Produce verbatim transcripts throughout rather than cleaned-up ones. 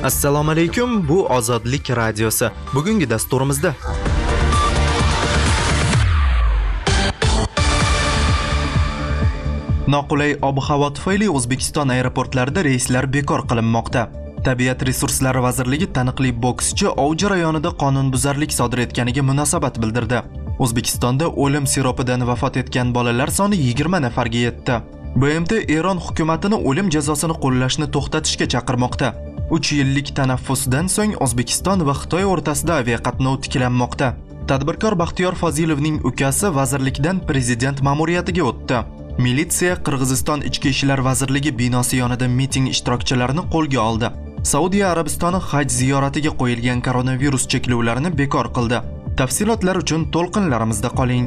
Assalomu alaykum, bu Ozodlik radiosi. Bugungi dasturimizda noqulay ob-havo tufayli O'zbekiston aeroportlarida reyslar bekor qilinmoqda. Tabiat resurslari vazirligi taniqli bokschi ov jarayonida qonunbuzarlik sodir etganiga munosabat bildirdi. O'zbekistonda o'lim siropidan vafot etgan bolalar soni yigirma nafarga yetdi. B M T Eron hukumatini o'lim jazosini qo'llashni to'xtatishga chaqirmoqda. uch yillik tanaffusdan so'ng O'zbekiston va Xitoy o'rtasida aviaqatnov tiklanmoqda. Tadbirkor Baxtiyor Fozilovning ukasi vazirlikdan prezident ma'muriyatiga o'tdi. Militsiya Qirg'iziston Ichki ishlar vazirligi binosi yonida miting ishtirokchilarini qo'lga oldi. Saudiya Arabistoni haj ziyoratiga qo'yilgan koronavirus cheklovlarini bekor qildi. Tafsilotlar uchun to'lqinlarimizda qoling.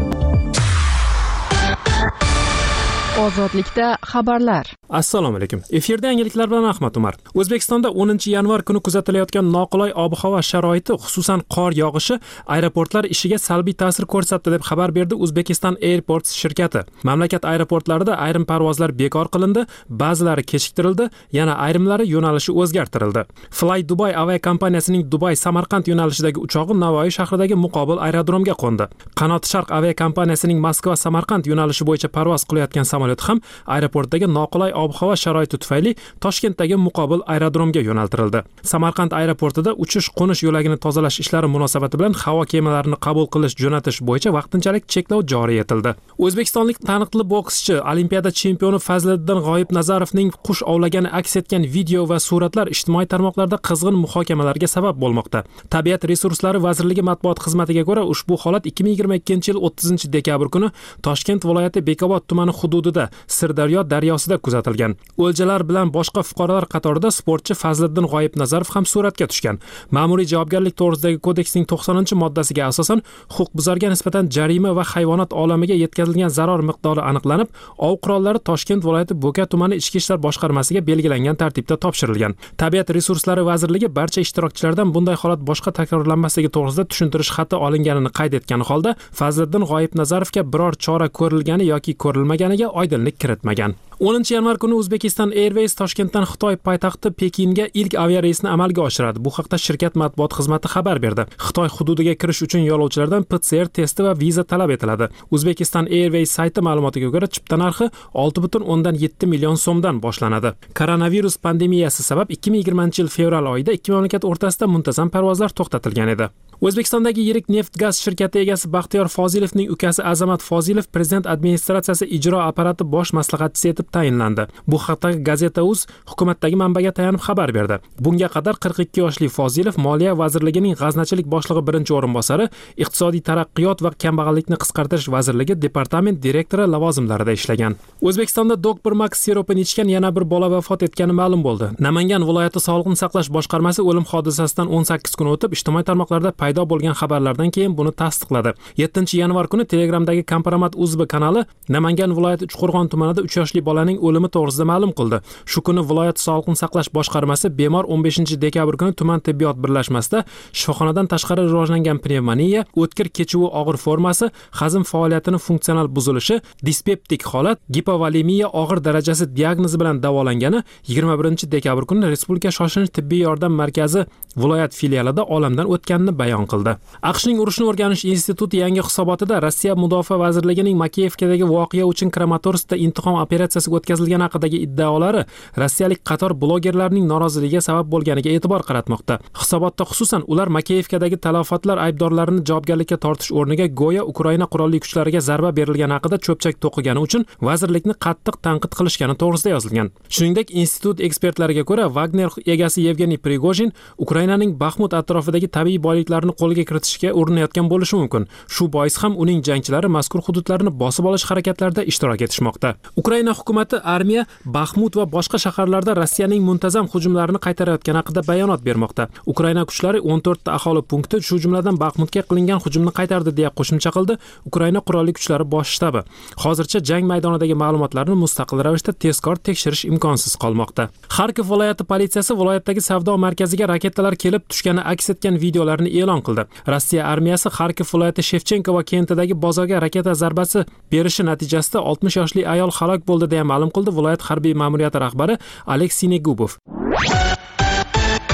Ozodlikda xabarlar. Assalomu alaykum. Efirda yangiliklar bilan Ahmad Umar. O'zbekistonda o'ninchi yanvar kuni kuzatilayotgan noqulay ob-havo sharoiti, xususan qor yog'ishi, aeroportlar ishiga salbiy ta'sir ko'rsatdi deb xabar berdi Uzbekistan Airports shirkati. Mamlakat aeroportlarida ayrim parvozlar bekor qilindi, ba'zilari kechiktirildi, yana ayrimlari yo'nalishi o'zgartirildi. Fly Dubai aviakompaniyasining Dubai Samarqand yo'nalishidagi uchog'i Navoiy shahridagi muqobil aerodromga qo'ndi. Qanot Sharq aviakompaniyasining Moskva Samarqand yo'nalishi bo'yicha parvoz qilayotgan samolyot ham aeroportdagi noqulay ob-havo sharoiti tufayli Toshkentdagi muqobil aerodromga yo'naltirildi. Samarqand aeroportida uchish-qo'nish yo'lagini tozalash ishlari munosabati bilan havo kemalarini qabul qilish, jo'natish bo'yicha vaqtinchalik cheklov joriy etildi. O'zbekistonlik taniqli bokschi, Olimpiada chempioni Fazliddin G'oibnazarovning qush ovlagani aks etgan video va suratlar ijtimoiy tarmoqlarda qizg'in muhokamalarga sabab bo'lmoqda. Tabiat resurslari vazirligi matbuot xizmatiga ko'ra, ushbu holat ikki ming yigirma ikkinchi yil o'ttizinchi dekabr kuni Toshkent viloyati Bekobod tumani hududida Sirdaryo daryosida kuzatilgan. O'ljalar bilan boshqa fuqarolar qatorida sportchi Fazliddin G'oibnazarov ham suratga tushgan. Ma'muriy javobgarlik to'g'risidagi kodeksning to'qsoninchi moddasiga asosan huquqbuzarga nisbatan jarima va hayvonot olamiga yetkazilgan zarar miqdori aniqlanib, ov qurollari Toshkent viloyati Bo'ka tumani ichki ishlar boshqarmasiga belgilangan tartibda topshirilgan. Tabiat resurslari vazirligi barcha ishtirokchilardan bunday holat boshqa takrorlanmasligi to'g'risida tushuntirish xati olinganini qayd etgan holda Fazliddin G'oibnazarovga biror chora ko'rilgani yoki ko'rilmaganiga oydinlik kiritmagan. o'ninchi yanvar kuni Uzbekistan Airways Toshkentdan Xitoy poytaxti Pekinga ilk aviareysni amalga oshiradi. Bu haqda shirkat matbuot xizmati xabar berdi. Xitoy hududiga kirish uchun yo'lovchilardan P C R testi va viza talab etiladi. Uzbekistan Airways sayti ma'lumotiga ko'ra, chipta narxi olti butun o'ndan yetti million so'mdan boshlanadi. Koronavirus pandemiyasi sabab ikki ming yigirmanchi yil fevral oyida ikki mamlakat o'rtasida muntazam parvozlar to'xtatilgan edi. O'zbekistondagi yirik neft-gaz shirkati egasi Baxtiyor Fozilovning ukasi Azamat Fozilov prezident administratsiyasi ijro apparati bosh maslahatchisi etib tayinlandi. Bu haqda Gazeta.uz hukumatdagi manbaga tayanib xabar berdi. Bunga qadar qirq ikki yoshli Fozilov Moliya vazirligining g'aznachilik boshlig'i birinchi o'rinbosari, iqtisodiy taraqqiyot va kambag'allikni qisqartirish vazirligi departament direktori lavozimlarida ishlagan. O'zbekistonda Doktor Max siropini ichgan yana bir bola vafot etgani ma'lum bo'ldi. Namangan viloyati sog'liqni saqlash boshqarmasi o'lim hodisasidan o'n sakkiz kun o'tib ijtimoiy tarmoqlarda paydo bo'lgan xabarlardan keyin buni tasdiqladi. yettinchi yanvar kuni Telegramdagi Kompromat Uzbi kanali Namangan viloyati Uchqo'rg'on tumanida uch yoshli bolaning o'limi to'g'risida ma'lum qildi. Shu kuni viloyat sog'liqni saqlash boshqarmasi bemor o'n beshinchi dekabr kuni tuman tibbiyot birlashmasida shifoxonadan tashqari rivojlangan pnevmoniya, o'tkir kechuvi og'ir formasi, hazm faoliyatini funksional buzilishi, dispeptik holat, gipovolemiya og'ir darajasi diagnozi bilan davolangani yigirma birinchi dekabr kuni Respublika shoshilinch tibbiy yordam markazi viloyat filialida olamdan o'tganini bayon qildi. AQShning urushni o'rganish instituti yangi hisobotida Rossiya Mudofaa vazirligining Makeyevkadagi voqea uchun Kramatorskda intiqom operatsiyasi o'tkazilgani haqidagi iddaolari rossiyalik qator blogerlarning noroziligiga sabab bo'lganiga e'tibor qaratmoqda. Hisobotda xususan ular Makeyevkadagi talafotlar aybdorlarini javobgarlikka tortish o'rniga go'yo Ukraina qurolli kuchlariga zarba berilgani haqida cho'pchak to'qigani uchun vazirlikni qattiq tanqid qilishgani to'g'risida yozilgan. Shuningdek, institut ekspertlariga ko'ra Wagner egasi Yevgeniy Prigojin Ukrainaning Baxmut atrofidagi tabiiy boyliklarni qo'lga kiritishga urinayotgan bo'lishi mumkin. Shu bois ham uning jangchilari mazkur hududlarni bosib olish harakatlarida ishtirok etishmoqda. Ukraina hukumati armiya Baxmut va boshqa shaharlarda Rossiyaning muntazam hujumlarini qaytarayotgani haqida bayonot bermoqda. Ukraina kuchlari o'n to'rtta aholi punkti, shu jumladan Baxmutga qilingan hujumni qaytardi deya qo'shimcha qildi Ukraina qurolli kuchlari bosh shtabi. Hozircha jang maydonidagi ma'lumotlarni mustaqil ravishda tezkor tekshirish imkonsiz qolmoqda. Xarkov viloyati politsiyasi viloyatdagi savdo markaziga raketalar kelib tushgani aks etgan videolarni e'lon qildi. Rossiya armiyasi Xarkov viloyati Shevchenko kentidagi bozorga raketa zarbasi berishi natijasida oltmish yoshli ayol halok bo'ldi deya ma'lum qildi viloyat harbiy ma'muriyati rahbari Aleksey Negubov.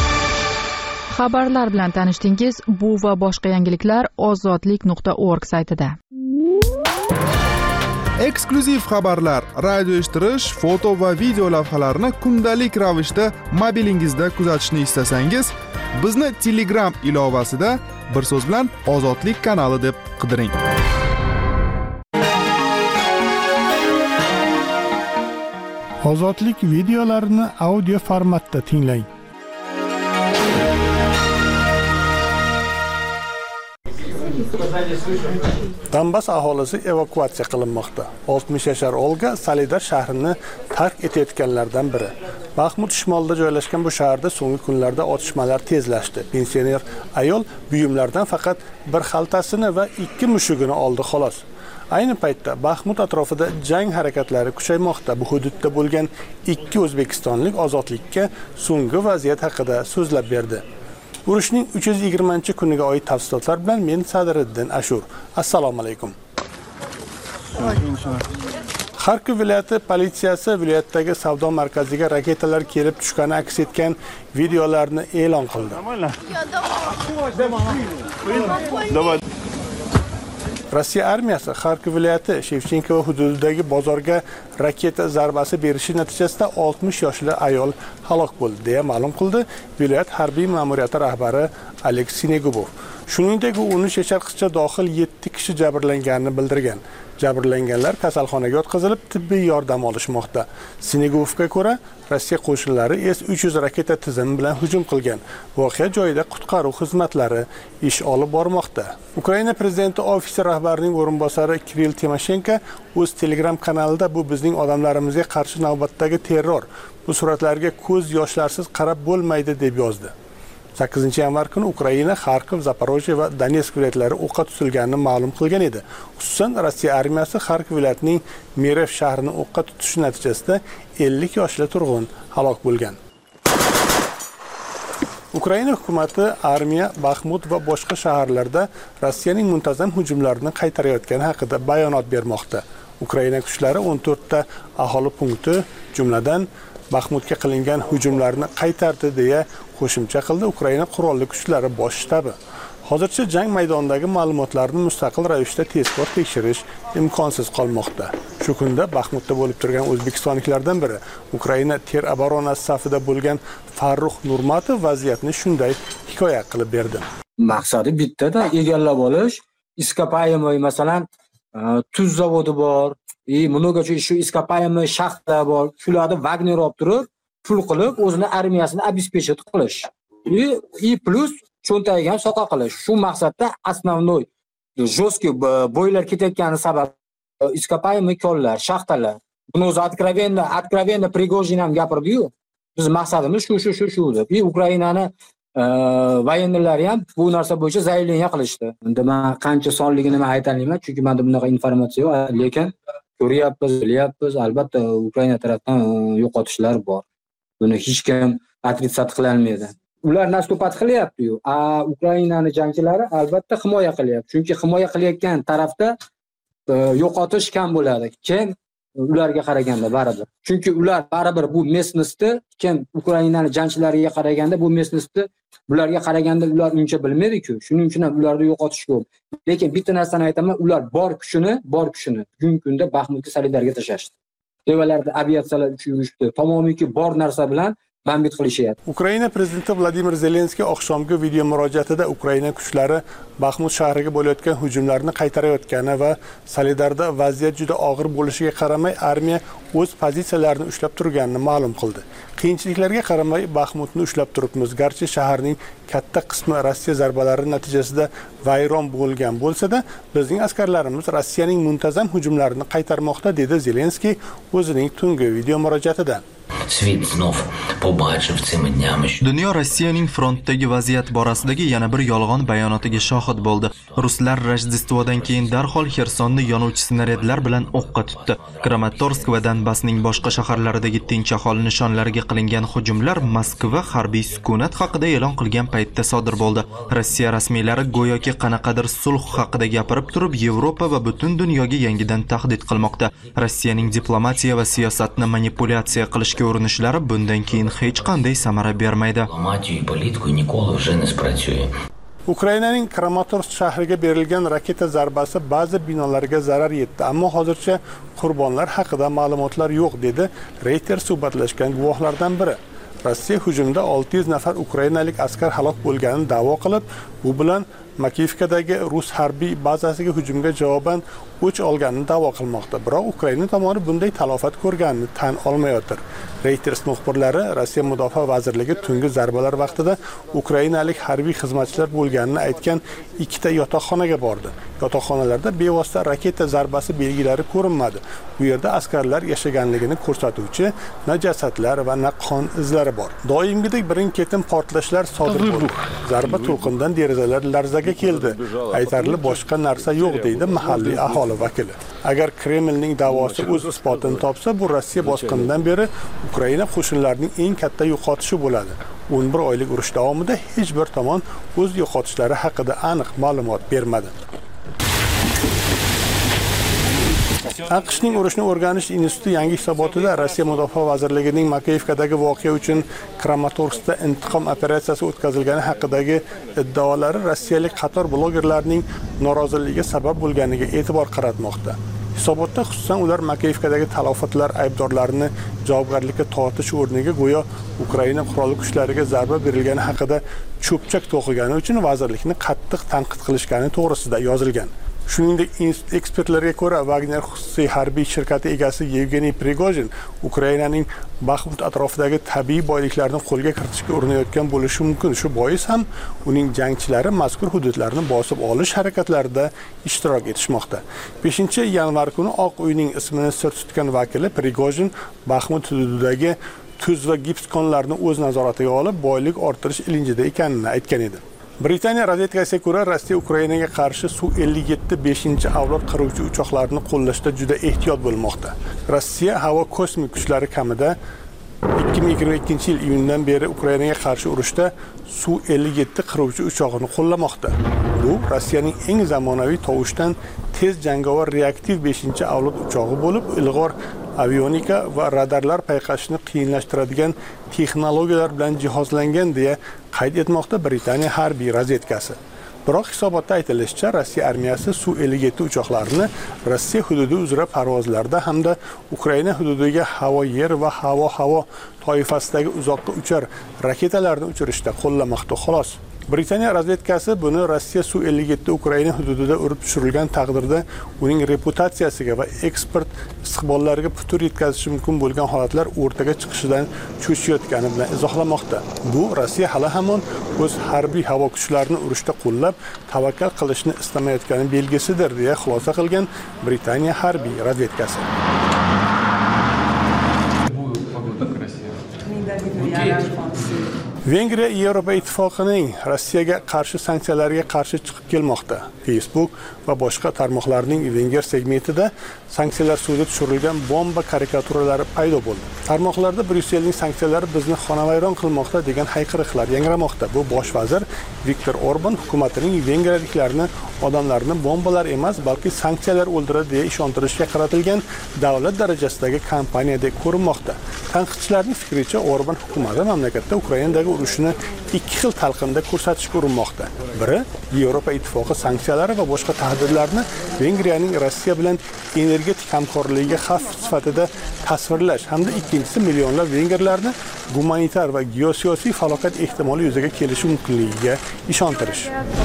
Xabarlar bilan tanishdingiz. Bu va boshqa yangiliklar ozodlik nuqta org saytida. Eksklyuziv xabarlar, radio eshittirish, foto va video lavhalarni kundalik ravishda mobilingizda kuzatishni istasangiz, bizni Telegram ilovasida bir so'z bilan Ozodlik kanali deb qidiring. Ozodlik videolarini audio formatda tinglang. Donbass aholisi evakuatsiya qilinmoqda. oltmish yashar Olga Solidar shahrini tark etayotganlardan biri. Baxmut shimolida joylashgan bu shaharda so'nggi kunlarda otishmalar tezlashdi. Pensioner ayol buyumlardan faqat bir xaltasini va ikki mushugini oldi xolos. Ayni paytda Baxmut atrofida jang harakatlari kuchaymoqda. Bu hududda bo'lgan ikki o'zbekistonlik ozodlikka so'nggi vaziyat haqida so'zlab berdi. Urushning uch yuz yigirmanchi kuniga oid tafsilotlar bilan men Sadiriddin Ashur. Assalomu alaykum. Xarkov viloyati politsiyasi viloyatdagi savdo markaziga raketalar kelib tushgani aks etgan videolarni e'lon qildi. Rossiya armiyasi Xarkov viloyati Shevchenko hududidagi bozorga raketa zarbasi berishi natijasida oltmish yoshli ayol halok bo'ldi deya ma'lum qildi viloyat harbiy ma'muriyati rahbari Aleksey Sinegubov. Shuningdek, u o'n uch yashar qizcha dohil yetti kishi jabrlanganini bildirgan. Jabrlanganlar kasalxonaga o'tkazilib tibbiy yordam olishmoqda. Sinegubovga ko'ra, Rossiya qo'shinlari S uch yuz raketa tizimi bilan hujum qilgan. Voqea joyida qutqaruv xizmatlari ish olib bormoqda. Ukraina prezidenti ofisi rahbarining o'rinbosari Kirill Timoshenko o'z Telegram kanalida bu bizning odamlarimizga qarshi navbatdagi terror. Bu suratlarga ko'z yoshlarsiz qarab bo'lmaydi deb yozdi. sakkizinchi yanvar kuni Ukraina Xarkov, Zaporojye va Donetsk viloyatlari o'qqa tutilganini ma'lum qilgan edi. Xususan, Rossiya armiyasi Xarkov viloyatining Merev shahrini o'qqa tutishi natijasida ellik yoshli turg'un halok bo'lgan. Ukraina hukumati armiya Baxmut va boshqa shaharlarda Rossiyaning muntazam hujumlarini qaytarayotgani haqida bayonot bermoqda. Ukraina kuchlari o'n to'rtta aholi punkti, jumladan Baxmutga qilingan hujumlarni qaytardi deya qo'shimcha qildi Ukraina qurolli kuchlari bosh shtabi. Hozircha jang maydonidagi ma'lumotlarni mustaqil ravishda tezkor tekshirish imkonsiz qolmoqda. Shu kunda Baxmutda bo'lib turgan o'zbekistonliklardan biri Ukraina ter oboronasi safida bo'lgan Farruh Nurmatov vaziyatni shunday hikoya qilib berdi. Maqsadi bittada egallab olish, iskopayemoy masalan tuz zavodi bor, и много shu iskopayemoy shaxta bor. Shularni Wagner olib turib, pul qilib o'zini armiyasini обеспечить qilish. И и plus cho'ntagiga ham soqa qilish. Shu maqsadda основной жесткий boylar ketayotgani sabab iskopayemoy konlar, shaxtalar. Buni o'zi откровенно, откровенно Prigozhin ham gapirdi-yu. Biz maqsadimiz shu shu shu shu deb. И Ukrainani vayenlari ham bu narsa bo'yicha zayleniya qilishdi. Endi men qancha sonligini men ayta olmayman, chunki menda bunaqa informatsiya yo'q, lekin ko'ryapmiz, bilyapmiz, albatta Ukraina tarafdan yo'qotishlar bor. Buni hech kim отрицать qila olmaydi. Ular nastopat qilyapti-yu, a Ukrainani jangchilari albatta himoya qilyapti. Chunki himoya qilayotgan tarafda yo'qotish kam bo'ladi. Kim ularga qaraganda baribir. Chunki ular baribir bu местностьni kim Ukrainani jangchilariga qaraganda bu местностьni bularga qaraganda ular uncha bilmaydi-ku. Shuning uchun ham ularni yo'qotish ko'p. Lekin bitta narsani aytaman, ular bor kuchini, bor kuchini bugungi kunda Baxmutga Solidarga tashlashdi. Devalarda aviatsiyalar uchib yurishdi. Tamomiyki bor narsa bilan bambit qilishyapti. Ukraina prezidenti Vladimir Zelenskiy oqshomgi video murojaatida Ukraina kuchlari Baxmut shahriga bo'layotgan hujumlarni qaytarayotgani va Solidarda vaziyat juda og'ir bo'lishiga qaramay armiya o'z pozitsiyalarini ushlab turganini ma'lum qildi. Qiyinchiliklarga qaramay Baxmutni ushlab turibmiz. Garchi shaharning katta qismi Rossiya zarbalari natijasida vayron bo'lgan bo'lsa-da, bizning askarlarimiz Rossiyaning muntazam hujumlarini qaytarmoqda, dedi Zelenskiy o'zining tungi video murojaatida. Dunyo Rossiyaning frontdagi vaziyat borasidagi yana bir yolg'on bayonotiga shohid bo'ldi. Ruslar Rojdestvodan keyin darhol Xersonni yonuvchi snaryadlar bilan o'qqa tutdi. Kramatorsk va Donbassning boshqa shaharlaridagi tinch aholi nishonlariga qilingan hujumlar Moskva harbiy sukunat haqida e'lon qilgan paytda sodir bo'ldi. Rossiya rasmiylari go'yoki qanaqadir sulh haqida gapirib turib, Yevropa va butun dunyoga yangidan tahdid qilmoqda. Rossiyaning diplomatiya va siyosatni manipulyatsiya qilishga urinishlari bundan keyin hech qanday samara bermaydi. Ukrainaning Kramatorsk shahriga berilgan raketa zarbasi ba'zi binolarga zarar yetdi, ammo hozircha qurbonlar haqida ma'lumotlar yo'q, dedi Reuters suhbatlashgan guvohlardan biri. Rossiya hujumda olti yuz nafar ukrainalik askar halok bo'lganini da'vo qilib, bu bilan Makiyevkadagi rus harbiy bazasiga hujumga javoban o'ch olganini da'vo qilmoqda. Biroq Ukraina tomoni bunday talofat ko'rganini tan olmayotir. Reuters muxbirlari Rossiya Mudofaa vazirligi tungi zarbalar vaqtida ukrainalik harbiy xizmatchilar bo'lganini aytgan ikkita yotoqxonaga bordi. Yotoqxonalarda bevosita raketa zarbasi belgilari ko'rinmadi. Bu yerda askarlar yashaganligini ko'rsatuvchi na jasadlar va na qon izlari bor. Doimgidek birin-ketin portlashlar sodir bo'ldi. Zarba to'lqindan derazalar larzaga keldi. Aytarli boshqa narsa yo'q, deydi mahalliy aholi vakili. Agar Kremlning da'vosi o'z isbotini topsa, bu Rossiya bosqinidan beri Ukraina qo'shinlarining eng katta yo'qotishi bo'ladi. o'n bir oylik urush davomida hech bir tomon o'z yo'qotishlari haqida aniq ma'lumot bermadi. AQShning urushni o'rganish instituti yangi hisobotida Rossiya Mudofaa vazirligining Makiyevkadagi voqea uchun Kramatorskda intiqom operatsiyasi o'tkazilgani haqidagi iddaolari rossiyalik qator blogerlarning noroziligiga sabab bo'lganiga e'tibor qaratmoqda. Hisobotda xususan ular Makiyevkadagi talofatlar aybdorlarini javobgarlikka tortish o'rniga go'yo Ukraina qurolli kuchlariga zarba berilgani haqida cho'pchak to'qigani uchun vazirlikni qattiq tanqid qilishgani to'g'risida yozilgan. Shuningdek, ekspertlarga ko'ra, Wagner xususiy harbiy shirkati egasi Yevgeniy Prigojin Ukrainaning Baxmut atrofidagi tabiiy boyliklarni qo'lga kiritishga urinayotgan bo'lishi mumkin. Shu bois ham uning jangchilari mazkur hududlarni bosib olish harakatlarida ishtirok etishmoqda. beshinchi yanvar kuni Oq uyning ismini sir tutgan vakili Prigojin Baxmut hududidagi tuz va gips konlarini o'z nazoratiga olib, boylik orttirish ilinjida ekanini aytgan edi. Britaniya razvedkasiga ko'ra, Rossiya Ukrainaga qarshi Su ellik yetti beshinchi avlod qiruvchi uchoqlarini qo'llashda juda ehtiyot bo'lmoqda. Rossiya havo kosmik kuchlari kamida ikki ming yigirma ikkinchi yil iyundan beri Ukrainaga qarshi urushda Su ellik yetti qiruvchi uchoqini qo'llamoqda. Bu Rossiyaning eng zamonaviy tovushdan tez jangovar reaktiv beshinchi avlod uchog'i bo'lib, ilg'or avionika va radarlar payqashni qiyinlashtiradigan texnologiyalar bilan jihozlangan deya qayd etmoqda Britaniya harbiy razvedkasi. Biroq hisobotda aytilishicha, Rossiya armiyasi Su ellik yetti uchoqlarini Rossiya hududi uzra parvozlarda hamda Ukraina hududiga havo-yer va havo-havo toifasidagi uzoqqa uchar raketalarni uchirishda qo'llamoqda xolos. Britaniya razvedkasi buni Rossiya Su ellik yetti Ukraina hududida urib tushirilgan taqdirda uning reputatsiyasiga va eksport istiqbollariga putur yetkazishi mumkin bo'lgan holatlar o'rtaga chiqishidan cho'chiyotgani bilan izohlamoqda. Bu Rossiya hali hamon o'z harbiy havo kuchlarini urushda qo'llab, tavakkal qilishni istamayotgani belgisidir, deya xulosa qilgan Britaniya harbiy razvedkasi. Vengriya Yevropa Ittifoqining Rossiyaga qarshi sanksiyalarga qarshi chiqib kelmoqda. Facebook va boshqa tarmoqlarning Venger segmentida sanksiyalar suvga tushirilgan bomba karikaturalari paydo bo'ldi. Tarmoqlarda Bryusselning sanksiyalari bizni xonavayron qilmoqda degan hayqiriqlar yangramoqda. Bu bosh vazir Viktor Orban hukumatining vengriyaliklarni odamlarni bombalar emas, balki sanksiyalar o'ldiradi deya ishontirishga qaratilgan davlat darajasidagi kampaniyadek ko'rinmoqda. Tanqidchilarning fikricha, Orban hukumati mamlakatda Ukrainadagi urushni ikki xil talqinda ko'rsatishga urinmoqda. Biri Yevropa Ittifoqi sanksiyalari va boshqa tahdidlarni Vengriyaning Rossiya bilan energetik hamkorligiga xavf sifatida tasvirlash, hamda ikkinchisi millionlab vengerlarni gumanitar va geosiyosiy falokat ehtimoli yuzaga kelishi mumkinligiga ishontirish.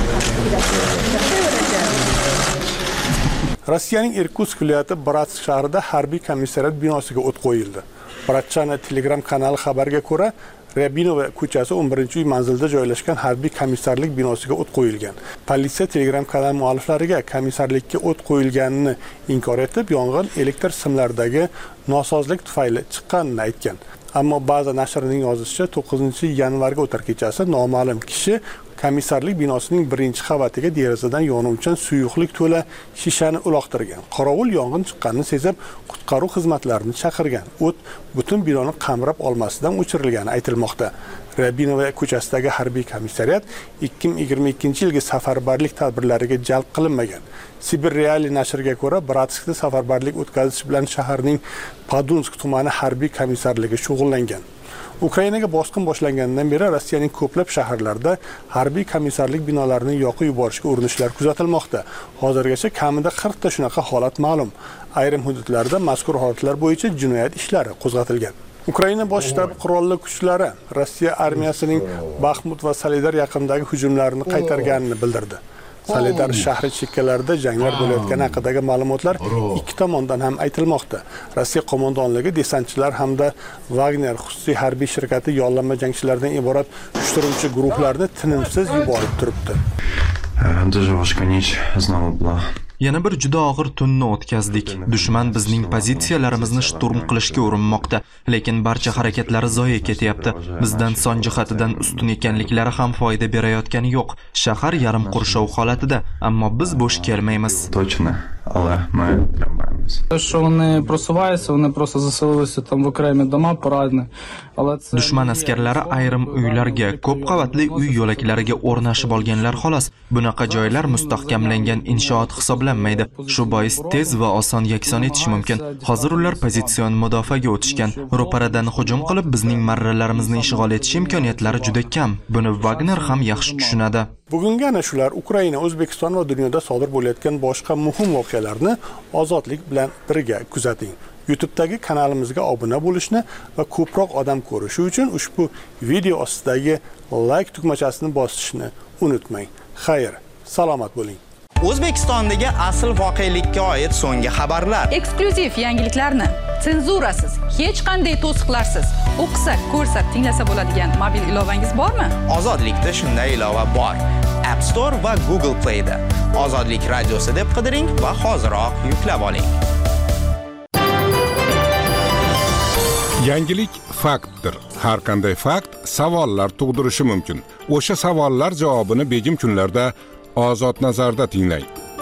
Rossiyaning Irkutsk viloyati Bratsk shahrida harbiy komissariyat binosiga o't qo'yildi. Bratchana Telegram kanali xabarga ko'ra, Ryabinova ko'chasi o'n birinchi uy manzilida joylashgan harbiy komissarlik binosiga o't qo'yilgan. Politsiya Telegram kanali mualliflariga komissarlikka o't qo'yilganini inkor etib, yong'in elektr simlaridagi nosozlik tufayli chiqqanini aytgan. Ammo ba'zi nashrining yozishicha, to'qqizinchi yanvarga o'tar kechasi noma'lum kishi komissarlik binosining birinchi qavatiga derazadan yonuvchan suyuqlik to'la shishani uloqtirgan. Qorovul yong'in chiqqanini sezib, qutqaruv xizmatlarini chaqirgan. O't butun binoni qamrab olmasidan o'chirilgani aytilmoqda. Rabinova ko'chasidagi harbiy komissariyat ikki ming yigirma ikkinchi yilgi safarbarlik tadbirlariga jalb qilinmagan. Sibir Reali nashriga ko'ra, Bratskda safarbarlik o'tkazish bilan shaharning Podunsk tumani harbiy komissarligi shug'ullangan. Ukrainaga bosqin boshlanganidan beri Rossiyaning ko'plab shaharlarida harbiy komissarlik binolarini yoqib yuborishga urinishlar kuzatilmoqda. Hozirgacha kamida qirq ta shunaqa holat ma'lum. Ayrim hududlarda mazkur holatlar bo'yicha jinoyat ishlari qo'zg'atilgan. Ukraina bosh shtabi qurolli kuchlari Rossiya armiyasining Baxmut va Soledar yaqinidagi hujumlarini qaytarganini bildirdi. Soledar shahri chekkalarida janglar bo'layotgani haqidagi ma'lumotlar ikki tomondan ham aytilmoqda. Rossiya qo'mondonligi desantchilar hamda Wagner xususiy harbiy shirkati yollanma jangchilardan iborat uyushtiruvchi guruhlarni tinimsiz yuborib turibdi. Yana bir juda og'ir tunni o'tkazdik. Dushman bizning pozitsiyalarimizni shturm qilishga urinmoqda, lekin barcha harakatlari zoye ketyapti. Bizdan son jihatidan ustun ekanliklari ham foyda berayotgani yo'q. Shahar yarim qurshov holatida, ammo biz bo'sh kelmaymiz. Точно, але ми тримаємося. Те, що вони просуваються, вони просто заселилися там в окремі дома порадні. Але це Dushman askarlari ayrim uylarga, ko'p qavatli uy yo'laklariga o'rnashib olganlar xolos. Bunaqa joylar mustahkamlangan inshoot hisoblanmaydi. Shu bois tez va oson yakson etish mumkin. Hozir ular pozitsion mudofaaga o'tishgan. Ro'paradan hujum qilib bizning marralarimizni ishg'ol etish imkoniyatlari juda kam. Buni Wagner ham yaxshi tushunadi. Bugungi ana shular Ukraina, O'zbekiston va dunyoda sodir bo'layotgan boshqa muhim voqealarni ozodlik bilan birga kuzating. YouTube'dagi kanalimizga obuna bo'lishni va ko'proq odam ko'rishi uchun ushbu video ostidagi like tugmachasini bosishni unutmang. Xayr, salomat bo'ling. O'zbekistondagi asl voqelikka oid so'nggi xabarlar, eksklyuziv yangiliklarni senzurasiz, hech qanday to'siqlarsiz o'qisa, ko'rsa, tinglasa bo'ladigan mobil ilovangiz bormi? Ozodlikda shunday ilova bor. App Store va Google Play da. Ozodlik radiosi deb qidiring va hoziroq yuklab oling. Yangilik faktdir. Har qanday fakt savollar tug'dirishi mumkin. O'sha savollar javobini begim kunlarda Ozod nazarda tinglang.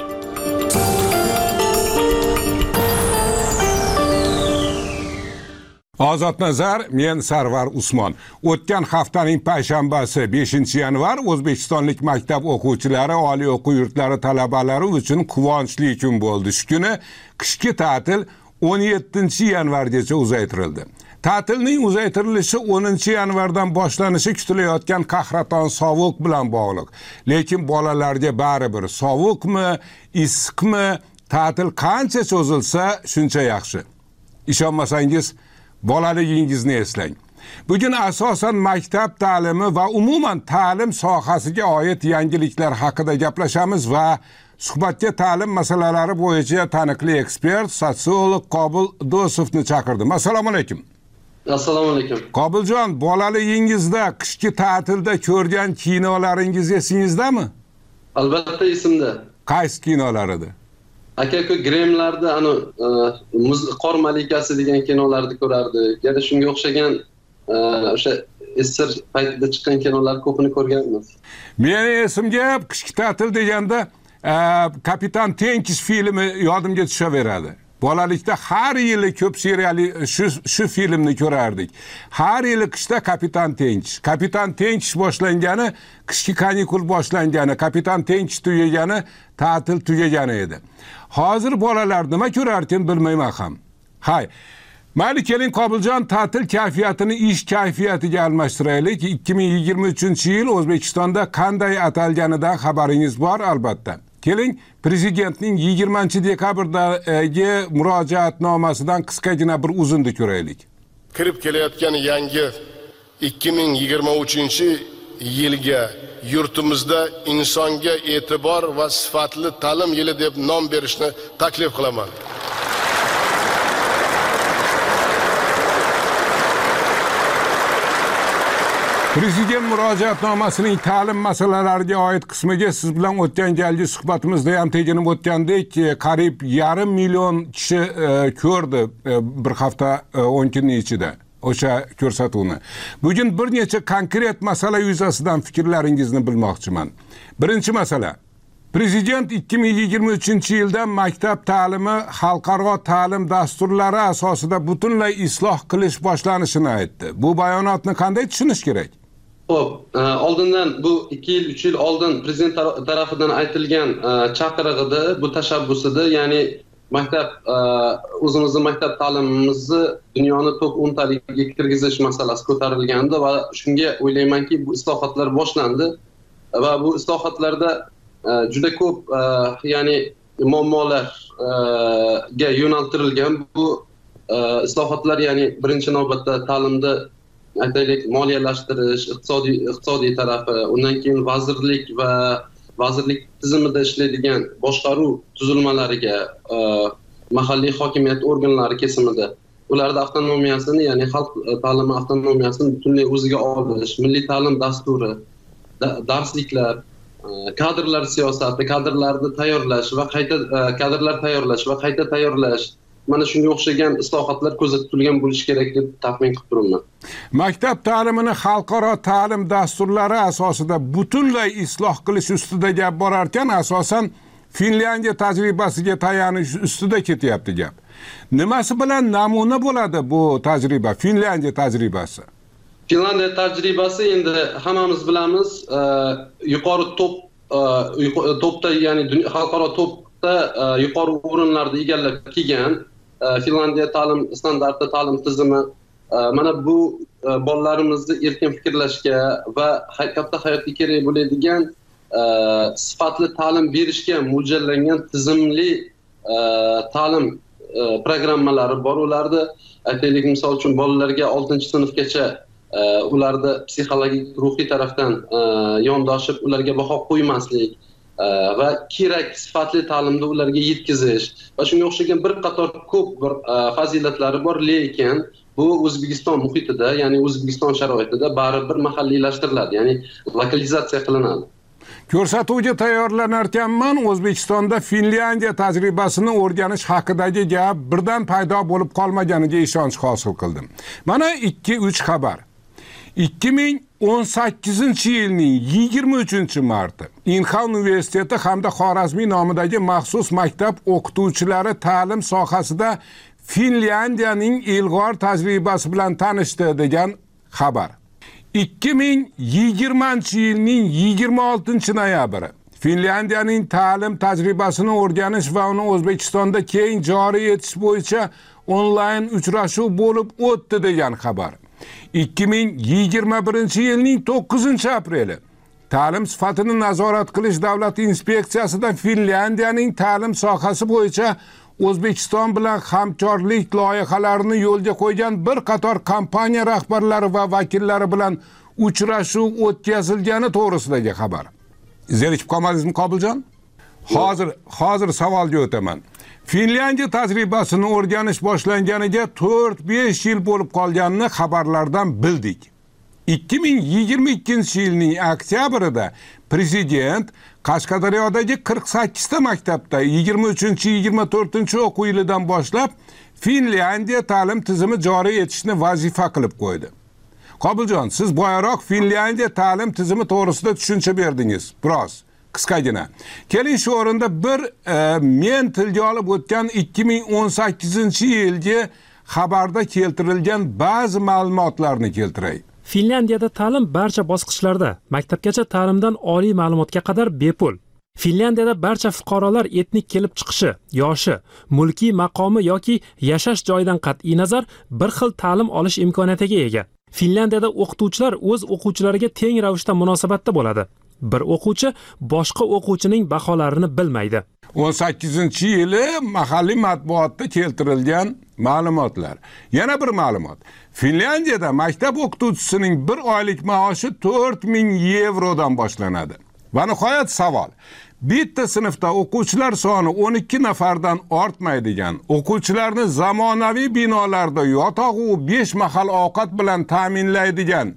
Ozod nazar, men Sarvar Usmon. O'tgan haftaning payshanbasi beshinchi yanvar O'zbekistonlik maktab o'quvchilari, oliy o'quv yurtlari talabalari uchun quvonchli kun bo'ldi. Shu kuni qishki ta'til o'n yettinchi yanvargacha uzaytirildi. Ta'tilning uzaytirilishi o'ninchi yanvardan boshlanishi kutilayotgan qahraton sovuq bilan bog'liq. Lekin bolalarga baribir sovuqmi, issiqmi, ta'til qancha cho'zilsa, shuncha yaxshi. Ishonmasangiz, bolaligingizni eslang. Bugun asosan maktab ta'limi va umuman ta'lim sohasiga oid yangiliklar haqida gaplashamiz va suhbatga ta'lim masalalari bo'yicha taniqli ekspert, sotsiolog Qobil Dosovni chaqirdim. Assalomu alaykum. Assalomu alaykum. Qobiljon, bolaligingizda qishki ta'tilda ko'rgan kinolaringiz esingizdami? Albatta esimda. Qaysi kinolar edi? Aka-ku Gremlarda ana Qor malikasi degan kinolarni ko'rardik. Yana shunga o'xshagan o'sha esir paytida chiqqan kinolar ko'pini ko'rganmiz. Meni esimga qishki ta'til deganda Kapitan Tenkish filmi yodimga tushaveradi. Bolalikda har yili ko'p serialli shu shu filmni ko'rardik. Har yili qishda Kapitan Tenkish. Kapitan Tenkish boshlangani, qishki kanikul boshlangani, Kapitan Tenkish tugagani, ta'til tugagani edi. Hozir bolalar nima ko'rarkin bilmayman ham. Hay. Mayli keling Qobiljon, ta'til kayfiyatini ish kayfiyatiga almashtiraylik. ikki ming yigirma uchinchi yil O'zbekistonda qanday atalganidan xabaringiz bor albatta. Keling, prezidentning yigirmanchi dekabrdagi murojaatnomasidan qisqagina bir uzunni ko'raylik. Kirib kelayotgan yangi ikki ming yigirma uchinchi yilga yurtimizda insonga e'tibor va sifatli ta'lim yili deb nom berishni taklif qilaman. Prezident murojaatnomasining ta'lim masalalariga oid qismiga siz bilan o'tgan galgi suhbatimizda ham teginib o'tgandek, qariyb yarim million kishi ko'rdi bir hafta o'n kunning ichida. o'sha ko'rsatuvni. Bugun bir necha konkret masala yuzasidan fikrlaringizni bilmoqchiman. Birinchi masala. Prezident ikki ming yigirma uchinchi yilda maktab ta'limi xalqaro ta'lim dasturlari asosida butunlay isloh qilish boshlanishini aytdi. Bu bayonotni qanday tushunish kerak? Xo'p, oldindan bu ikki yil, uch yil oldin prezident tarafidan aytilgan chaqirig'ida, bu tashabbusida, ya'ni maktab o'zimizning maktab ta'limimizni dunyoni top o'ntaligiga kirgizish masalasi ko'tarilgandi va shunga o'ylaymanki, bu islohotlar boshlandi va bu islohotlarda juda ko'p ya'ni muammolarga yo'naltirilgan. Bu islohotlar ya'ni birinchi navbatda ta'limda aytaylik moliyalashtirish, iqtisodiy iqtisodiy tarafi, undan keyin vazirlik va vazirlik tizimida ishlaydigan boshqaruv tuzilmalariga, mahalliy hokimiyat organlari kesimida ularda avtonomiyasini, ya'ni xalq ta'limi avtonomiyasini butunlay o'ziga olish, milliy ta'lim dasturi, darsliklar, kadrlar siyosati, kadrlarni tayyorlash va qayta kadrlar tayyorlash va qayta tayyorlash, mana shunga o'xshagan islohotlar ko'zda tutilgan bo'lishi kerak deb taxmin qilib turaman. Maktab ta'limini xalqaro ta'lim dasturlari asosida butunlay isloh qilish ustida gap borar ekan, asosan Finlyandiya tajribasiga tayanish ustida ketyapti gap. Nimasi bilan namuna bo'ladi bu tajriba, Finlyandiya tajribasi? Finlandiya tajribasi endi hammamiz bilamiz, yuqori top topda, ya'ni xalqaro topda yuqori o'rinlarni egallab kelgan Finlandiya ta'lim standarti, ta'lim tizimi mana bu bolalarimizni erkin fikrlashga va katta hayotga kerak bo'ladigan sifatli ta'lim berishga mo'ljallangan tizimli ta'lim programmalari bor. Ularda aytaylik, misol uchun bolalarga oltinchi sinfgacha ularda psixologik, ruhiy tarafdan yondoshib ularga baho qo'ymaslik va kerak sifatli ta'limni ularga yetkazish va shunga o'xshagan bir qator ko'p bir fazilatlari bor, lekin bu O'zbekiston muhitida, ya'ni O'zbekiston sharoitida baribir mahalliylashtiriladi, ya'ni lokalizatsiya qilinadi. Ko'rsatuvga tayyorlanarkanman, O'zbekistonda Finlyandiya tajribasini o'rganish haqidagi gap birdan paydo bo'lib qolmaganiga ishonch hosil qildim. Mana ikki uch xabar. ikki ming o'n sakkizinchi yilning yigirma uchinchi marti Inha universiteti hamda Xorazmiy nomidagi maxsus maktab o'qituvchilari ta'lim sohasida Finlyandiyaning ilg'or tajribasi bilan tanishdi degan xabar. ikki ming yigirmanchi yilning yigirma oltinchi noyabri Finlyandiyaning ta'lim tajribasini o'rganish va uni O'zbekistonda keng joriy etish bo'yicha onlayn uchrashuv bo'lib o'tdi degan xabar. ikki ming yigirma birinchi yilning to'qqizinchi apreli Ta'lim sifatini nazorat qilish davlat inspeksiyasida Finlyandiyaning ta'lim sohasi bo'yicha O'zbekiston bilan hamkorlik loyihalarini yo'lga qo'ygan bir qator kompaniya rahbarlari va vakillari bilan uchrashuv o'tkazilgani to'g'risidagi xabar. Zerikib qolmadingizmi, Qobiljon? Hozir hozir savolga o'taman. Finlyandiya tajribasini o'rganish boshlanganiga to'rt besh yil bo'lib qolganini xabarlardan bildik. ikki ming yigirma ikkinchi yilning oktyabrida prezident Qashqadaryodagi qirq sakkizta maktabda yigirma uchinchi yigirma to'rtinchi o'quv yilidan boshlab Finlyandiya ta'lim tizimi joriy etishni vazifa qilib qo'ydi. Qobiljon, siz boyaroq Finlyandiya ta'lim tizimi to'g'risida tushuncha berdingiz, biroz qisqagina. Keling shu o'rinda bir e, men tilga olib o'tgan ikki ming o'n sakkizinchi yilgi xabarda keltirilgan ba'zi ma'lumotlarni keltiray. Finlandiyada ta'lim barcha bosqichlarda, maktabgacha ta'limdan oliy ma'lumotga qadar bepul. Finlandiyada barcha fuqarolar etnik kelib chiqishi, yoshi, mulkiy maqomi yoki yashash joyidan qat'iy nazar bir xil ta'lim olish imkoniyatiga ega. Finlandiyada o'qituvchilar o'z o'quvchilariga teng ravishda munosabatda bo'ladi. Bir o'quvchi boshqa o'quvchining baholarini bilmaydi. o'n sakkizinchi yili mahalliy matbuotda keltirilgan ma'lumotlar. Yana bir ma'lumot. Finlandiyada maktab o'qituvchisining bir oylik maoshi to'rt ming yevrodan boshlanadi. Va nihoyat savol. Bitta sinfda o'quvchilar soni o'n ikki nafardan ortmaydigan, o'quvchilarni zamonaviy binolarda yotog'u besh mahal ovqat bilan ta'minlaydigan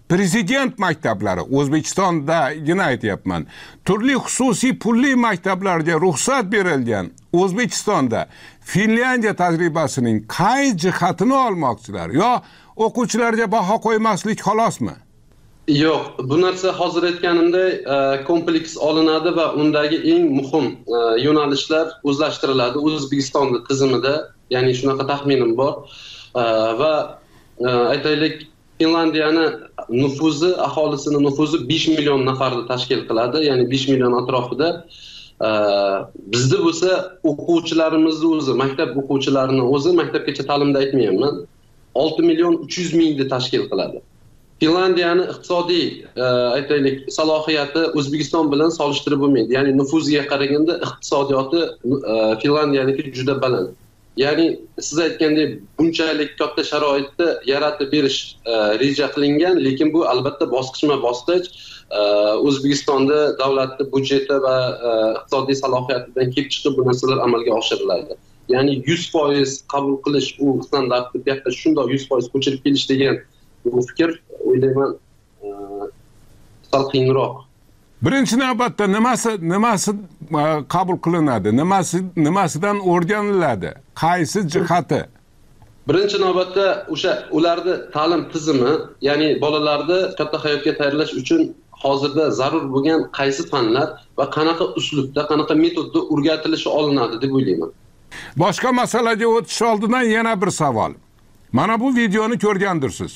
prezident maktablari, O'zbekistondagina aytyapman, turli xususiy pulli maktablarga ruxsat berilgan O'zbekistonda Finlyandiya tajribasining qay jihatini olmoqchilar yo o'quvchilarga baho qo'ymaslik xolosmi? Yo'q, bu narsa hozir aytganimdek kompleks olinadi va undagi eng muhim yo'nalishlar o'zlashtiriladi O'zbekistonda tizimida, ya'ni shunaqa taxminim bor. Va aytaylik, Finlandiyani nufuzi, aholisini nufuzi besh million nafarni tashkil qiladi, ya'ni besh million atrofida. Bizda bo'lsa o'quvchilarimizni o'zi, maktab o'quvchilarini o'zi, maktabgacha ta'limda aytmayapman, olti million uch yuz mingni tashkil qiladi. Finlandiyani iqtisodiy aytaylik salohiyati O'zbekiston bilan solishtirib bo'lmaydi. Ya'ni nufuziga qaraganda iqtisodiyoti Finlandiyaniki juda baland. Ya'ni siz aytgandek bunchalik katta sharoitni yaratib berish reja qilingan, lekin bu albatta bosqichma-bosqich O'zbekistonda davlatning budjeti va iqtisodiy salohiyatidan kelib chiqib bu narsalar amalga oshiriladi. Ya'ni yuz foiz qabul qilish u standartni bu yerda shunday yuz foiz ko'chirib kelish degan bu fikr o'ylayman sal qiyinroq. Birinchi navbatda nimasi nimasi qabul qilinadi? Nimasi nimasidan o'rganiladi? Qaysi jihati? Birinchi navbatda o'sha ularning ta'lim tizimi, ya'ni bolalarni katta hayotga tayyorlash uchun hozirda zarur bo'lgan qaysi fanlar va qanaqa uslubda, qanaqa metodda o'rgatilishi olinadi deb o'ylayman. Boshqa masalaga o'tish oldidan yana bir savol. Mana bu videoni ko'rgandirsiz.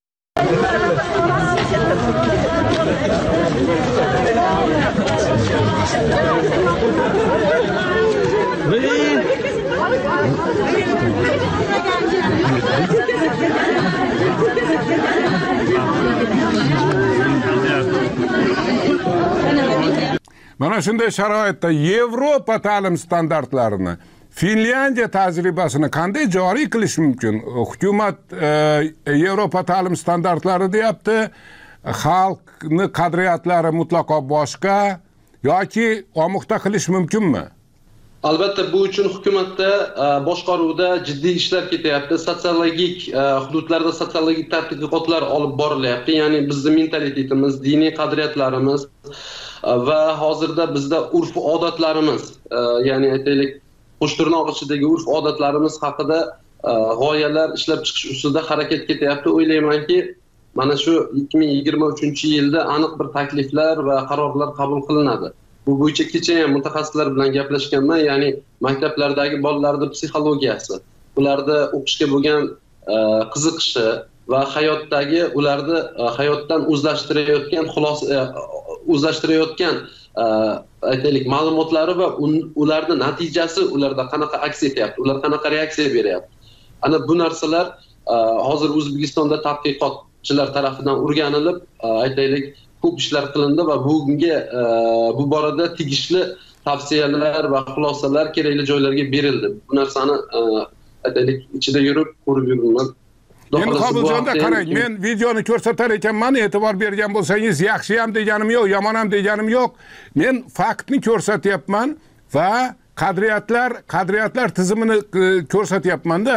Mana shunday sharoitda Yevropa ta'lim standartlarini, Finlyandiya tajribasini qanday joriy qilish mumkin? Hukumat Yevropa ta'lim standartlari deyapti, xalqni qadriyatlari mutlaqo boshqa yoki omuqta qilish mumkinmi? Albatta bu uchun hukumatda boshqaruvda jiddiy ishlar ketyapti. Sotsiologik hududlarda sotsiologik tadqiqotlar olib borilyapti. Ya'ni bizning mentalitetimiz, diniy qadriyatlarimiz va hozirda bizda urf-odatlarimiz, ya'ni aytaylik qo'shtirnoq ichidagi urf-odatlarimiz haqida g'oyalar ishlab chiqish ustida harakat ketyapti. O'ylaymanki, mana shu ikki ming yigirma uchinchi yilda aniq bir takliflar va qarorlar qabul qilinadi. Bu bo'yicha kecha ham mutaxassislar bilan gaplashganman, ya'ni maktablardagi bolalarning psixologiyasi, ularda o'qishga bo'lgan qiziqishi va hayotdagi ularni hayotdan o'zlashtirayotgan xulosa o'zlashtirayotgan aytaylik ma'lumotlari va ularning natijasi ularda qanaqa aks etyapti, ular qanaqa reaksiya beryapti. Ana bu narsalar hozir O'zbekistonda tadqiqotchilar tomonidan o'rganilib, aytaylik ko'p ishlar qilindi va bunga bu borada tegishli tavsiyalar va xulosalar kerakli joylarga berildi. Bu narsani aytaylik ichida yurib ko'rib yuribman. Endi Qobiljonda qarang, men videoni ko'rsatar ekanman, e'tibor bergan bo'lsangiz, yaxshi ham deganim yo'q, yomon ham deganim yo'q. Men faktni ko'rsatyapman va qadriyatlar, qadriyatlar tizimini ko'rsatyapman-da.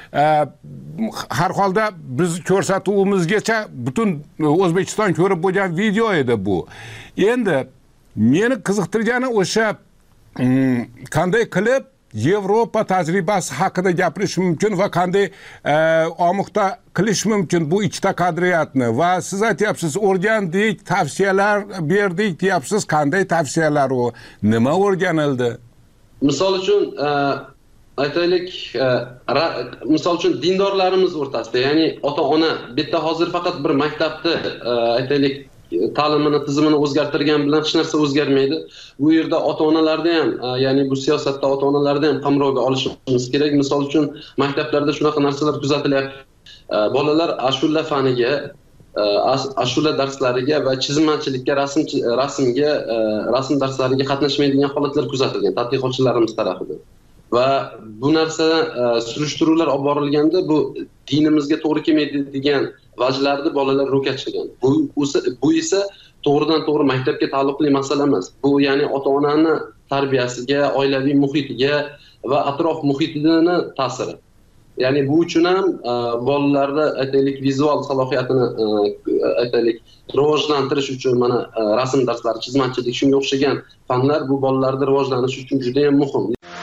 Har holda biz ko'rsatuvimizgacha butun O'zbekiston ko'rib bo'lgan video edi bu. Endi meni qiziqtirgani o'sha qanday qilib Yevropa tajribasi haqida gapirish mumkin va qanday omuqta qilish mumkin bu ikkita qadriyatni. Va siz aytyapsiz, o'rgandik, tavsiyalar berdik deyapsiz. Qanday tavsiyalar u? Nima o'rganildi? Misol uchun aytaylik, misol uchun dindorlarimiz o'rtasida, ya'ni ota-ona bitta hozir faqat bir maktabda aytaylik ta'limini tizimini o'zgartirgan bilan hech narsa o'zgarmaydi. Bu yerda ota-onalarda ham, ya'ni bu siyosatda ota-onalarda ham qamrovga olishimiz kerak. Misol uchun maktablarda shunaqa narsalar kuzatilyapti. Bolalar ashula faniga, ashula darslariga va chizmachilikka, rasm rasmga, rasm darslariga qatnashmaydigan holatlar kuzatilgan tadqiqotchilarimiz tomonidan. Va bu narsa surishtiruvlar olib borilganda bu dinimizga to'g'ri kelmaydi degan vajlarni bolalar ro'kachlagan. Bu bu esa to'g'ridan to'g'ri maktabga taalluqli masala emas. Bu ya'ni ota-onani tarbiyasiga, oilaviy muhitiga va atrof muhitini ta'siri. ya'ni bu uchun ham bolalarda aytaylik vizual salohiyatini aytaylik rivojlantirish uchun mana rasm darslari, chizmachilik, shunga o'xshagan fanlar bu bolalarda rivojlanishi uchun juda ham muhim.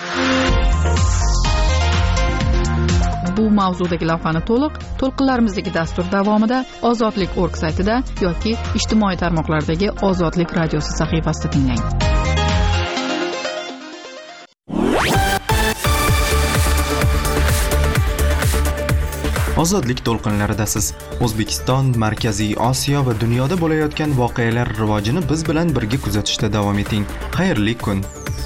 Bu mavzudagi lavhani to'liq to'lqinlarimizdagi dastur davomida Ozodlik nokta org saytida yoki ijtimoiy tarmoqlardagi Ozodlik radiosi sahifasida tinglang. Ozodlik to'lqinlaridasiz. O'zbekiston, Markaziy Osiyo va dunyoda bo'layotgan voqealar rivojini biz bilan birga kuzatishda davom eting. Xayrli kun.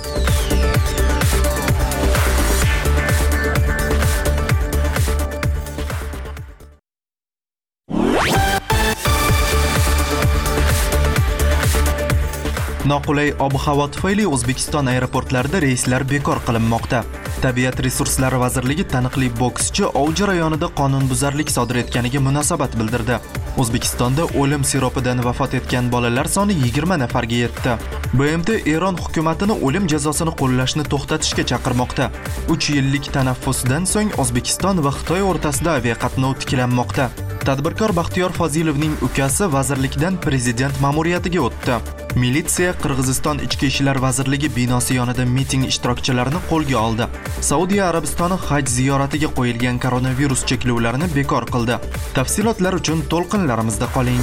Noqulay ob-havo tufayli O'zbekiston aeroportlarida reyslar bekor qilinmoqda. Tabiat resurslari vazirligi taniqli bokschi ov jarayonida qonunbuzarlik sodir etganiga munosabat bildirdi. O'zbekistonda o'lim siropidan vafot etgan bolalar soni yigirma nafarga yetdi. B M T Eron hukumatini o'lim jazosini qo'llashni to'xtatishga chaqirmoqda. uch yillik tanaffusdan so'ng O'zbekiston va Xitoy o'rtasida aviaqatnov tiklanmoqda. Tadbirkor Baxtiyor Fozilovning ukasi vazirlikdan prezident ma'muriyatiga o'tdi. Militsiya Qirg'iziston Ichki ishlar vazirligi binosi yonida miting ishtirokchilarini qo'lga oldi. Saudiya Arabistoni haj ziyoratiga qo'yilgan koronavirus cheklovlarini bekor qildi. Tafsilotlar uchun to'lqinlarimizda qoling.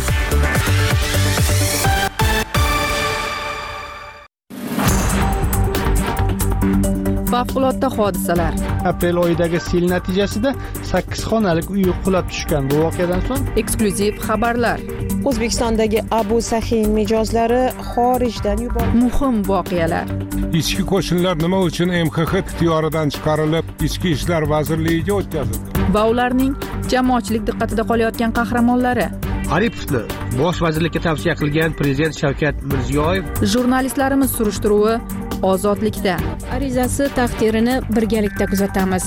Favqulodda hodisalar. Aprel oyidagi sel natijasida sakkiz xonalik uy qulab tushgan. Bu voqeadan so'ng eksklyuziv xabarlar. O'zbekistondagi Abu Sahiy mijozlari xorijdan yuborildi. Muhim voqealar. Ichki qo'shinlar nima uchun M X X ixtiyoridan chiqarilib, Ichki ishlar vazirligiga o'tkazildi? Va ularning jamoatchilik diqqatida qolayotgan qahramonlari. Aripovni bosh vazirlikka tavsiya qilgan prezident Shavkat Mirziyoyev. Jurnalistlarimiz surishtiruvi Ozodlikda. Arizasi taqdirini birgalikda kuzatamiz.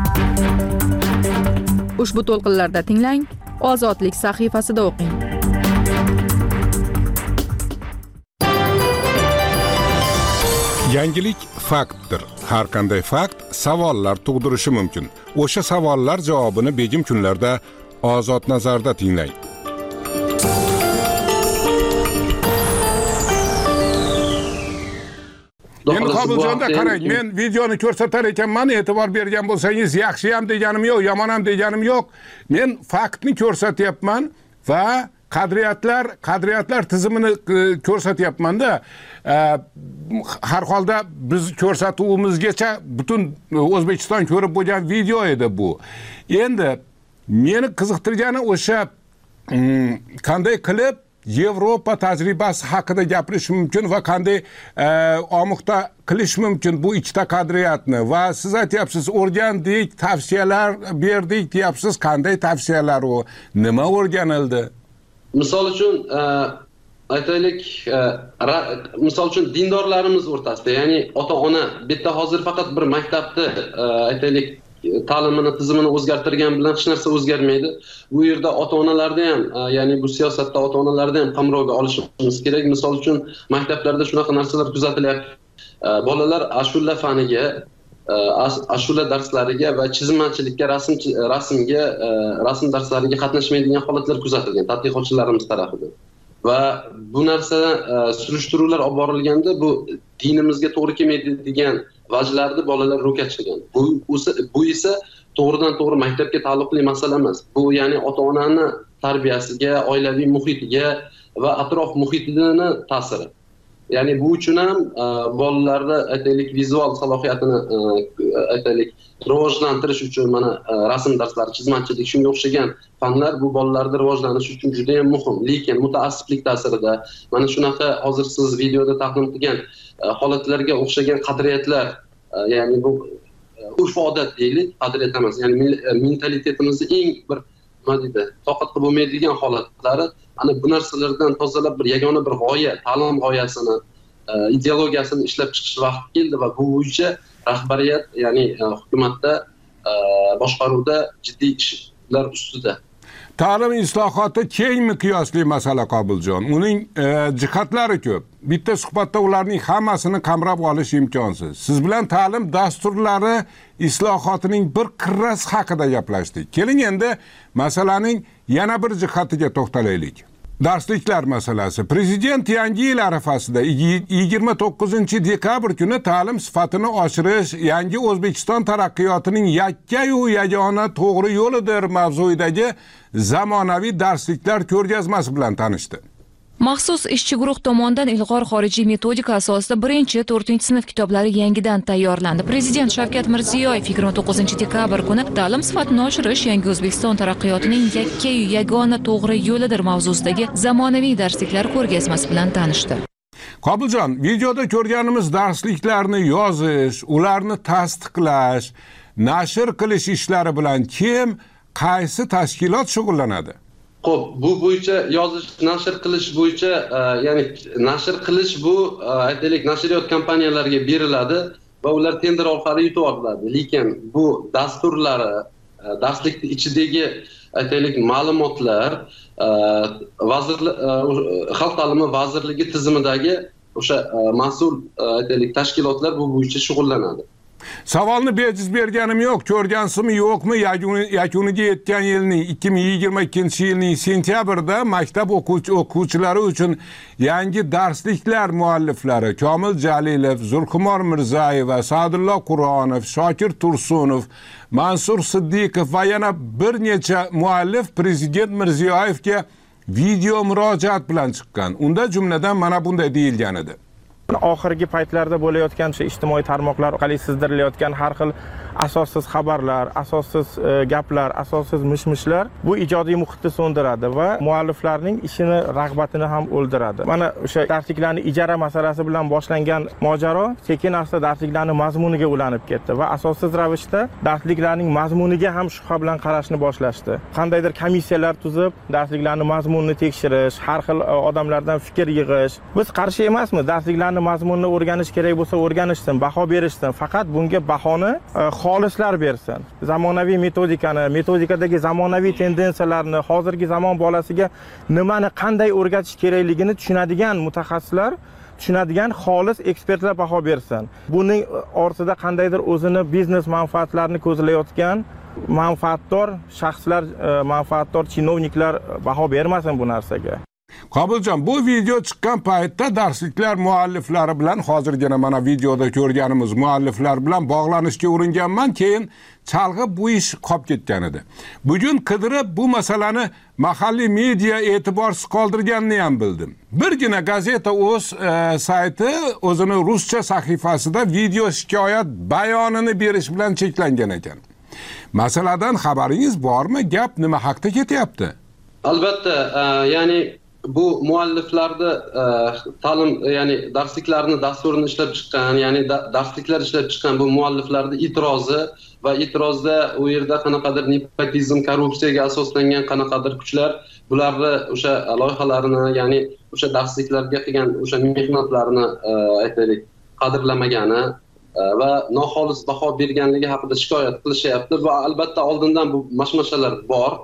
Ushbu to'lqinlarda tinglang, Ozodlik sahifasida o'qing. Yangilik faktdir. Har qanday fakt savollar tug'dirishi mumkin. O'sha savollar javobini begim kunlarda Ozod nazarda tinglang. Men Qobuljonda qarang, men videoni ko'rsatar ekanman, e'tibor bergan bo'lsangiz, yaxshi ham deganim yo'q, yomon ham deganim yo'q. Men faktni ko'rsatyapman va qadriyatlar, qadriyatlar tizimini ko'rsatyapman-da. Har holda biz ko'rsatuvimizgacha butun O'zbekiston ko'rib bo'lgan video edi bu. Endi meni qiziqtirgani o'sha qanday qilib Yevropa tajribasi haqida gapirish mumkin va qanday omuqda qilish mumkin bu ikkita qadriyatni. Va siz aytyapsiz, o'rgandik, tavsiyalar berdik deyapsiz. Qanday tavsiyalar u? Nima o'rganildi? Misol uchun aytaylik, misol uchun dindorlarimiz o'rtasida, ya'ni ota-ona bitta hozir faqat bir maktabda aytaylik ta'limini tizimini o'zgartirgan bilan hech narsa o'zgarmaydi. Bu yerda ota-onalarni ham, ya'ni bu siyosatda ota-onalarni ham qamrovga olishimiz kerak. Misol uchun maktablarda shunaqa narsalar kuzatilyapti. Bolalar ashula faniga, ashula darslariga va chizmachilikka, rasm rasmga, rasm darslariga qatnashmaydigan holatlar kuzatilgan tadqiqotchilarimiz tomonidan. Va bu narsa surishtiruvlar olib borilganda bu dinimizga to'g'ri kelmaydi degan vajlarni bolalar ro'kachlagan. Bu bu esa to'g'ridan to'g'ri maktabga taalluqli masala emas. Bu ya'ni ota-onani tarbiyasiga, oilaviy muhitiga va atrof muhitini ta'siri. Ya'ni bu uchun ham bolalarda aytaylik vizual salohiyatini aytaylik rivojlantirish uchun mana rasm darslari, chizmachilik, shunga o'xshagan fanlar bu bolalarda rivojlanishi uchun juda ham muhim. Lekin mutaassiblik ta'sirida mana shunaqa hozir siz videoda taqdim qilgan holatlarga o'xshagan qadriyatlar, ya'ni bu urf-odat deylik, qadriyat emas, ya'ni mentalitetimizning eng bir nima deydi, toqat qilib bo'lmaydigan holatlari, ana bu narsalardan tozalab bir yagona bir g'oya, ta'lim g'oyasini, ideologiyasini ishlab chiqish vaqti keldi va bu bo'yicha rahbariyat, ya'ni hukumatda boshqaruvda jiddiy ishlar ustida. Ta'lim islohoti keng miqyosli masala Qobiljon. Uning e, jihatlari ko'p. Bitta suhbatda ularning hammasini qamrab olish imkonsiz. Siz bilan ta'lim dasturlari islohotining bir qirrasi haqida gaplashdik. Keling endi masalaning yana bir jihatiga to'xtalaylik. Darsliklar masalasi. Prezident yangi yil arafasida yigirma to'qqizinchi dekabr kuni ta'lim sifatini oshirish yangi O'zbekiston taraqqiyotining yakka-yu yagona to'g'ri yo'lidir mavzuidagi zamonaviy darsliklar ko'rgazmasi bilan tanishdi. Maxsus ishchi guruh tomonidan ilg'or xorijiy metodika asosida birinchi to'rtinchi sinf kitoblari yangidan tayyorlandi. Prezident Shavkat Mirziyoyev yigirma to'qqizinchi dekabr kuni ta'lim sifatini oshirish yangi O'zbekiston taraqqiyotining yakka-yu yagona to'g'ri yo'lidir mavzusidagi zamonaviy darsliklar ko'rgazmasi bilan tanishdi. Qobiljon, videoda ko'rganimiz darsliklarni yozish, ularni tasdiqlash, nashr qilish ishlari bilan kim, qaysi tashkilot shug'ullanadi? Xo'p, bu bo'yicha yozish, nashr qilish bo'yicha, ya'ni nashr qilish bu aytaylik nashriyot kompaniyalariga beriladi va ular tender orqali yutib oladi. Lekin bu dasturlari, darslikning ichidagi aytaylik ma'lumotlar vazirlik xalq ta'limi vazirligi tizimidagi o'sha mas'ul aytaylik tashkilotlar bu bo'yicha shug'ullanadi. Savolni bejiz berganim yo'q, ko'rgansizmi yo'qmi, yakuniga yetgan yilning ikki ming yigirma ikkinchi yilning sentyabrda maktab o'quvchilari uchun yangi darsliklar mualliflari Komil Jalilov, Zulqumor Mirzayeva, Sa'dulloh Qur'onov, Shokir Tursunov, Mansur Siddiqov va yana bir necha muallif Prezident Mirziyoyevga video murojaat bilan chiqqan. Unda jumladan mana bunday deyilgan edi. Oxirgi paytlarda bo'layotgan shu ijtimoiy tarmoqlar orqali sizdirilayotgan har xil asossiz xabarlar, asossiz gaplar, asossiz mishmishlar bu ijodiy muhitni so'ndiradi va mualliflarning ishini, rag'batini ham o'ldiradi. Mana o'sha darsliklarni ijara masalasi bilan boshlangan mojaro sekin-asta darsliklarning mazmuniga ulanib ketdi va asossiz ravishda darsliklarning mazmuniga ham shubha bilan qarashni boshlashdi. Qandaydir komissiyalar tuzib, darsliklarning mazmunini tekshirish, har xil odamlardan fikr yig'ish. Biz qarshi emasmiz, darsliklarning mazmunini o'rganish kerak bo'lsa o'rganishsin, baho berishsin. Faqat bunga bahoni xolislar bersin. Zamonaviy metodikani, metodikadagi zamonaviy tendensiyalarni, hozirgi zamon bolasiga nimani qanday o'rgatish kerakligini tushunadigan mutaxassislar, tushunadigan xolis ekspertlar baho bersin. Buning ortida qandaydir o'zini biznes manfaatlarini ko'zlayotgan manfaatdor shaxslar, manfaatdor chinovniklar baho bermasin bu narsaga. Qobiljon, bu video chiqqan paytda darsliklar mualliflari bilan hozirgina mana videoda ko'rganimiz mualliflar bilan bog'lanishga uringanman, keyin chalg'ib bu ish qolib ketgan edi. Bugun qidirib bu masalani mahalliy media e'tiborsiz qoldirganini ham bildim. Birgina gazeta o'z e, sayti o'zini ruscha sahifasida video shikoyat bayonini berish bilan cheklangan ekan. Masaladan xabaringiz bormi? Gap nima haqida ketyapti? Albatta, e, ya'ni bu mualliflarda e, ta'lim, ya'ni darsliklarni dasturini ishlab chiqqan, ya'ni da, darsliklar ishlab chiqqan bu mualliflarda e'tirozi va e'tirozda u yerda qanaqadir nepotizm, korrupsiyaga asoslangan qanaqadir kuchlar bularni o'sha loyihalarini, ya'ni o'sha darsliklarga qilgan o'sha mehnatlarini e, aytaylik qadrlamagani e, va noxolis baho berganligi haqida shikoyat qilishyapti va albatta oldindan bu mashmashalar bor.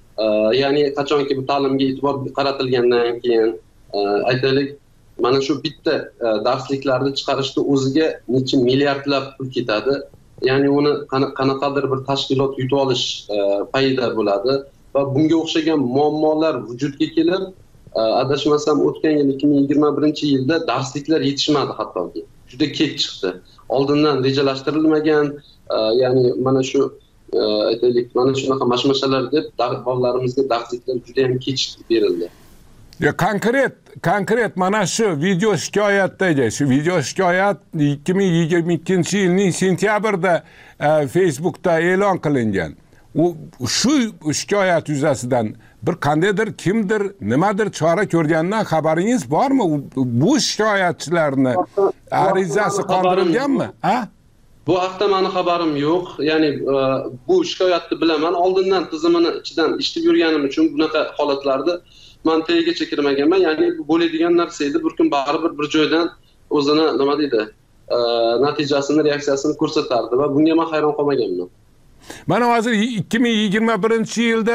Ya'ni qachonki bu ta'limga e'tibor qaratilgandan keyin aytaylik mana shu bitta darsliklarni chiqarishda o'ziga necha milliardlab pul ketadi. Ya'ni uni qanaqadir bir tashkilot yutib olish payida bo'ladi va bunga o'xshagan muammolar vujudga kelib, adashmasam o'tgan yil ikki ming yigirma birinchi yilda darsliklar yetishmadi hattoki. Juda kech chiqdi. Oldindan rejalashtirilmagan, ya'ni mana shu aytaylik mana shunaqa mashmashalar deb bolalarimizga darsliklar juda ham kech berildi. Ya konkret, konkret mana shu video shikoyatdagi, shu video shikoyat ikki ming yigirma ikkinchi yilning sentyabrda e, Facebookda e'lon qilingan. U shu shikoyat yuzasidan bir qandaydir kimdir nimadir chora ko'rganidan xabaringiz bormi? Bu shikoyatchilarni arizasi qoldirilganmi? Ha? Bu haqda meni xabarim yo'q. Ya'ni bu shikoyatni bilaman. Oldindan tizimini ichidan eshitib yurganim uchun bunaqa holatlarda men tagigacha kirmaganman. Ya'ni bu bo'ladigan narsa edi. Bir kun baribir bir joydan o'zini nima deydi, natijasini, reaksiyasini ko'rsatardi va bunga men hayron qolmaganman. Mana hozir ikki ming yigirma birinchi yilda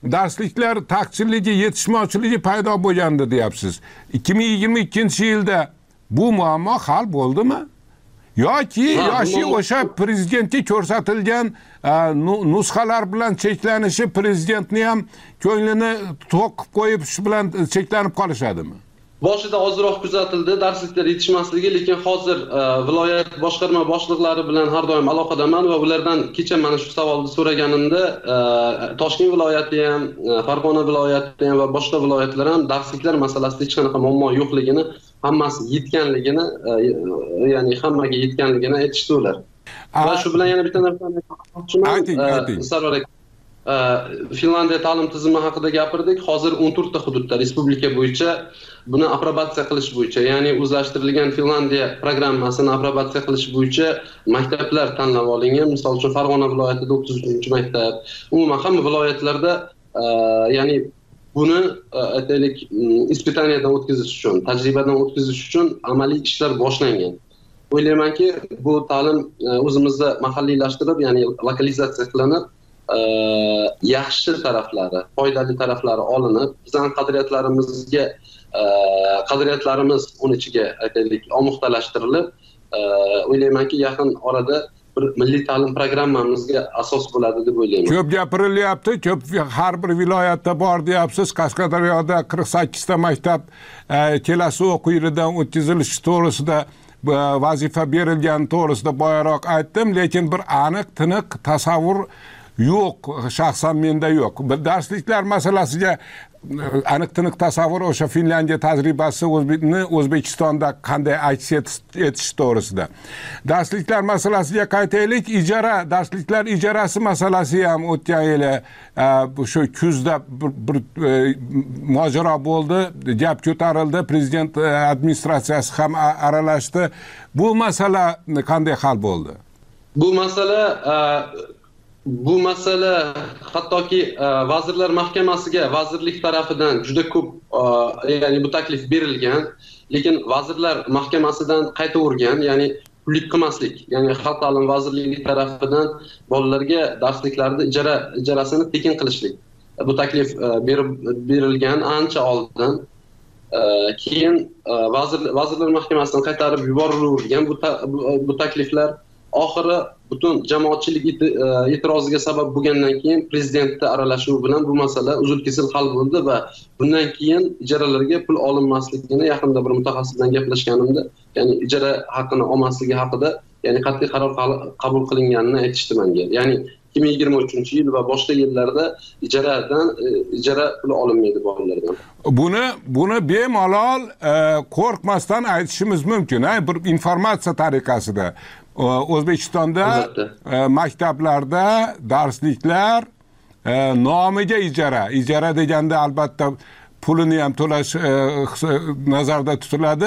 darsliklar taqchilligi, yetishmovchiligi paydo bo'lgandi deyapsiz. ikki ming yigirma ikkinchi yilda bu muammo hal bo'ldimi? yoki yoshi o'sha prezidentga ko'rsatilgan nusxalar bilan cheklanishi prezidentni ham ko'nglini to'q qilib qo'yib shu bilan cheklanib qolishadimi? Boshida ozroq kuzatildi darsliklar yetishmasligi, lekin hozir viloyat boshqarma boshliqlari bilan har doim aloqadaman va ulardan kecha mana shu savolni so'raganimda Toshkent viloyati ham, Farg'ona viloyati ham va boshqa viloyatlar ham darsliklar masalasida hech qanaqa muammo yo'qligini, hammasi yetganligini, ya'ni hammaga yetganligini aytishdi ular. Va shu bilan yana bitta narsani aytmoqchiman. Ayting, ayting. Sarvar aka, Finlandiya ta'lim tizimi haqida gapirdik. Hozir o'n to'rtta hududda respublika bo'yicha buni aprobatsiya qilish bo'yicha, ya'ni o'zlashtirilgan Finlandiya programmasini aprobatsiya qilish bo'yicha maktablar tanlab olingan. Misol uchun Farg'ona viloyatida o'ttiz uchinchi maktab, umuman hamma viloyatlarda, ya'ni buni aytaylik ispitaniyadan o'tkazish uchun, tajribadan o'tkazish uchun amaliy ishlar boshlangan. O'ylaymanki, bu ta'lim o'zimizda mahalliylashtirib, ya'ni lokalizatsiya qilinib, yaxshi taraflari, foydali taraflari olinib, bizning qadriyatlarimizga qadriyatlarimiz uni ichiga aytaylik omuxtalashtirilib, o'ylaymanki, yaqin orada bir milliy ta'lim programmamizga asos bo'ladi deb o'ylayman. Ko'p gapirilyapti, ko'p har bir viloyatda bor deyapsiz. Qashqadaryoda qirq sakkizta maktab kelasi o'quv yilidan o'tkazilishi to'g'risida vazifa berilgani to'g'risida boyaroq aytdim, lekin bir aniq, tiniq tasavvur yo'q, shaxsan menda yo'q. Darsliklar masalasiga aniq tiniq tasavvur o'sha Finlandiya tajribasi O'zbekistonda qanday aks etish to'g'risida. Darsliklar masalasiga qaytaylik. Ijara, darsliklar ijarasi masalasi ham o'tgan yili shu kuzda bir mojaro bo'ldi, gap ko'tarildi, prezident administratsiyasi ham aralashdi. Bu masala qanday hal bo'ldi? Bu masala Bu masala hattoki Vazirlar Mahkamasiga vazirlik tarafidan juda ko'p, ya'ni bu taklif berilgan, lekin Vazirlar Mahkamasidan qaytavergan, ya'ni pullik qilmaslik, ya'ni Xalq ta'limi vazirligi tarafidan bolalarga darsliklarda ijara ijarasini tekin qilishlik. Bu taklif berib berilgan ancha oldin. Keyin Vazirlar Mahkamasidan qaytarib yuborilgan bu bu takliflar oxiri butun jamoatchilik e'tiroziga sabab bo'lgandan keyin prezidentning aralashuvi bilan bu masala uzil-kesil hal bo'ldi va bundan keyin ijaralarga pul olinmasligini yaqinda bir mutaxassis bilan gaplashganimda, ya'ni ijara haqini olmasligi haqida, ya'ni qat'iy qaror qabul qilinganini aytishdi menga. Ya'ni ikki ming yigirma uchinchi yil va boshqa yillarda ijaradan ijara puli olinmaydi bolalardan. Buni buni bemalol qo'rqmasdan aytishimiz mumkin, bir informatsiya tariqasida. O'zbekistonda maktablarda darsliklar nomiga ijara, ijara deganda albatta pulini ham to'lash nazarda tutiladi.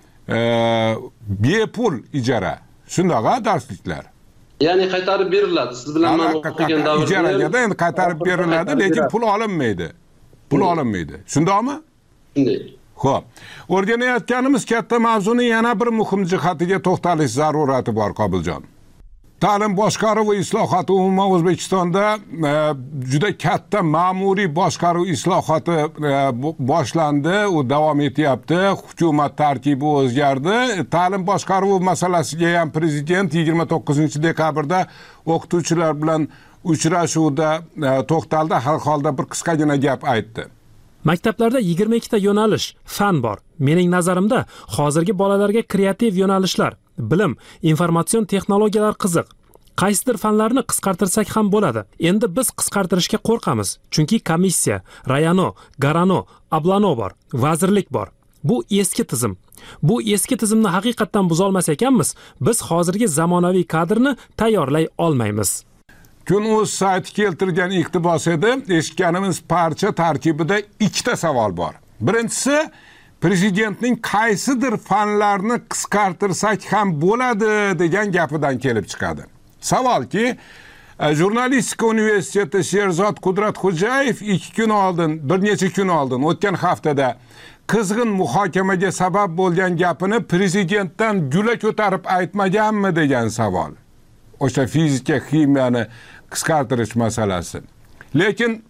Bepul ijara. Shundaqa darsliklar. Ya'ni qaytarib beriladi. Siz bilan men o'qigan davrda ijaraga endi qaytarib beriladi, lekin pul olinmaydi. Pul olinmaydi. Shundaqmi? Shunday. Xo'p. O'rganayotganimiz katta mavzuning yana bir muhim jihatiga to'xtalish zarurati bor, Qobiljon. Ta'lim boshqaruvi islohoti umuman O'zbekistonda juda katta ma'muriy boshqaruv islohoti boshlandi, u davom etyapti. Hukumat tarkibi o'zgardi. Ta'lim boshqaruvi masalasiga ham prezident yigirma to'qqizinchi dekabrda o'qituvchilar bilan uchrashuvda to'xtaldi, har holda bir qisqagina gap aytdi. Maktablarda yigirma ikkita yo'nalish, fan bor. Mening nazarimda hozirgi bolalarga kreativ yo'nalishlar, bilim, informatsion texnologiyalar qiziq. Qaysidir fanlarni qisqartirsak ham bo'ladi. Endi biz qisqartirishga qo'rqamiz, chunki komissiya, Rayano, Garano, Ablano bor, vazirlik bor. Bu eski tizim. Bu eski tizimni haqiqatdan buzolmas ekanmiz, biz hozirgi zamonaviy kadrni tayyorlay olmaymiz. Kun.uz sayti keltirgan iqtibos edi. Eshitganimiz parcha tarkibida ikkita savol bor. Birinchisi, prezidentning qaysidir fanlarni qisqartirsak ham bo'ladi degan gapidan kelib chiqadi. Savolki, Jurnalistika universiteti Sherzod Qudratxo'jayev ikki kun oldin, bir necha kun oldin, o'tgan haftada qizg'in muhokamaga sabab bo'lgan gapini prezidentdan gula ko'tarib aytmaganmi degan savol. O'sha fizika, ximiyani qisqartirish masalasi. Lekin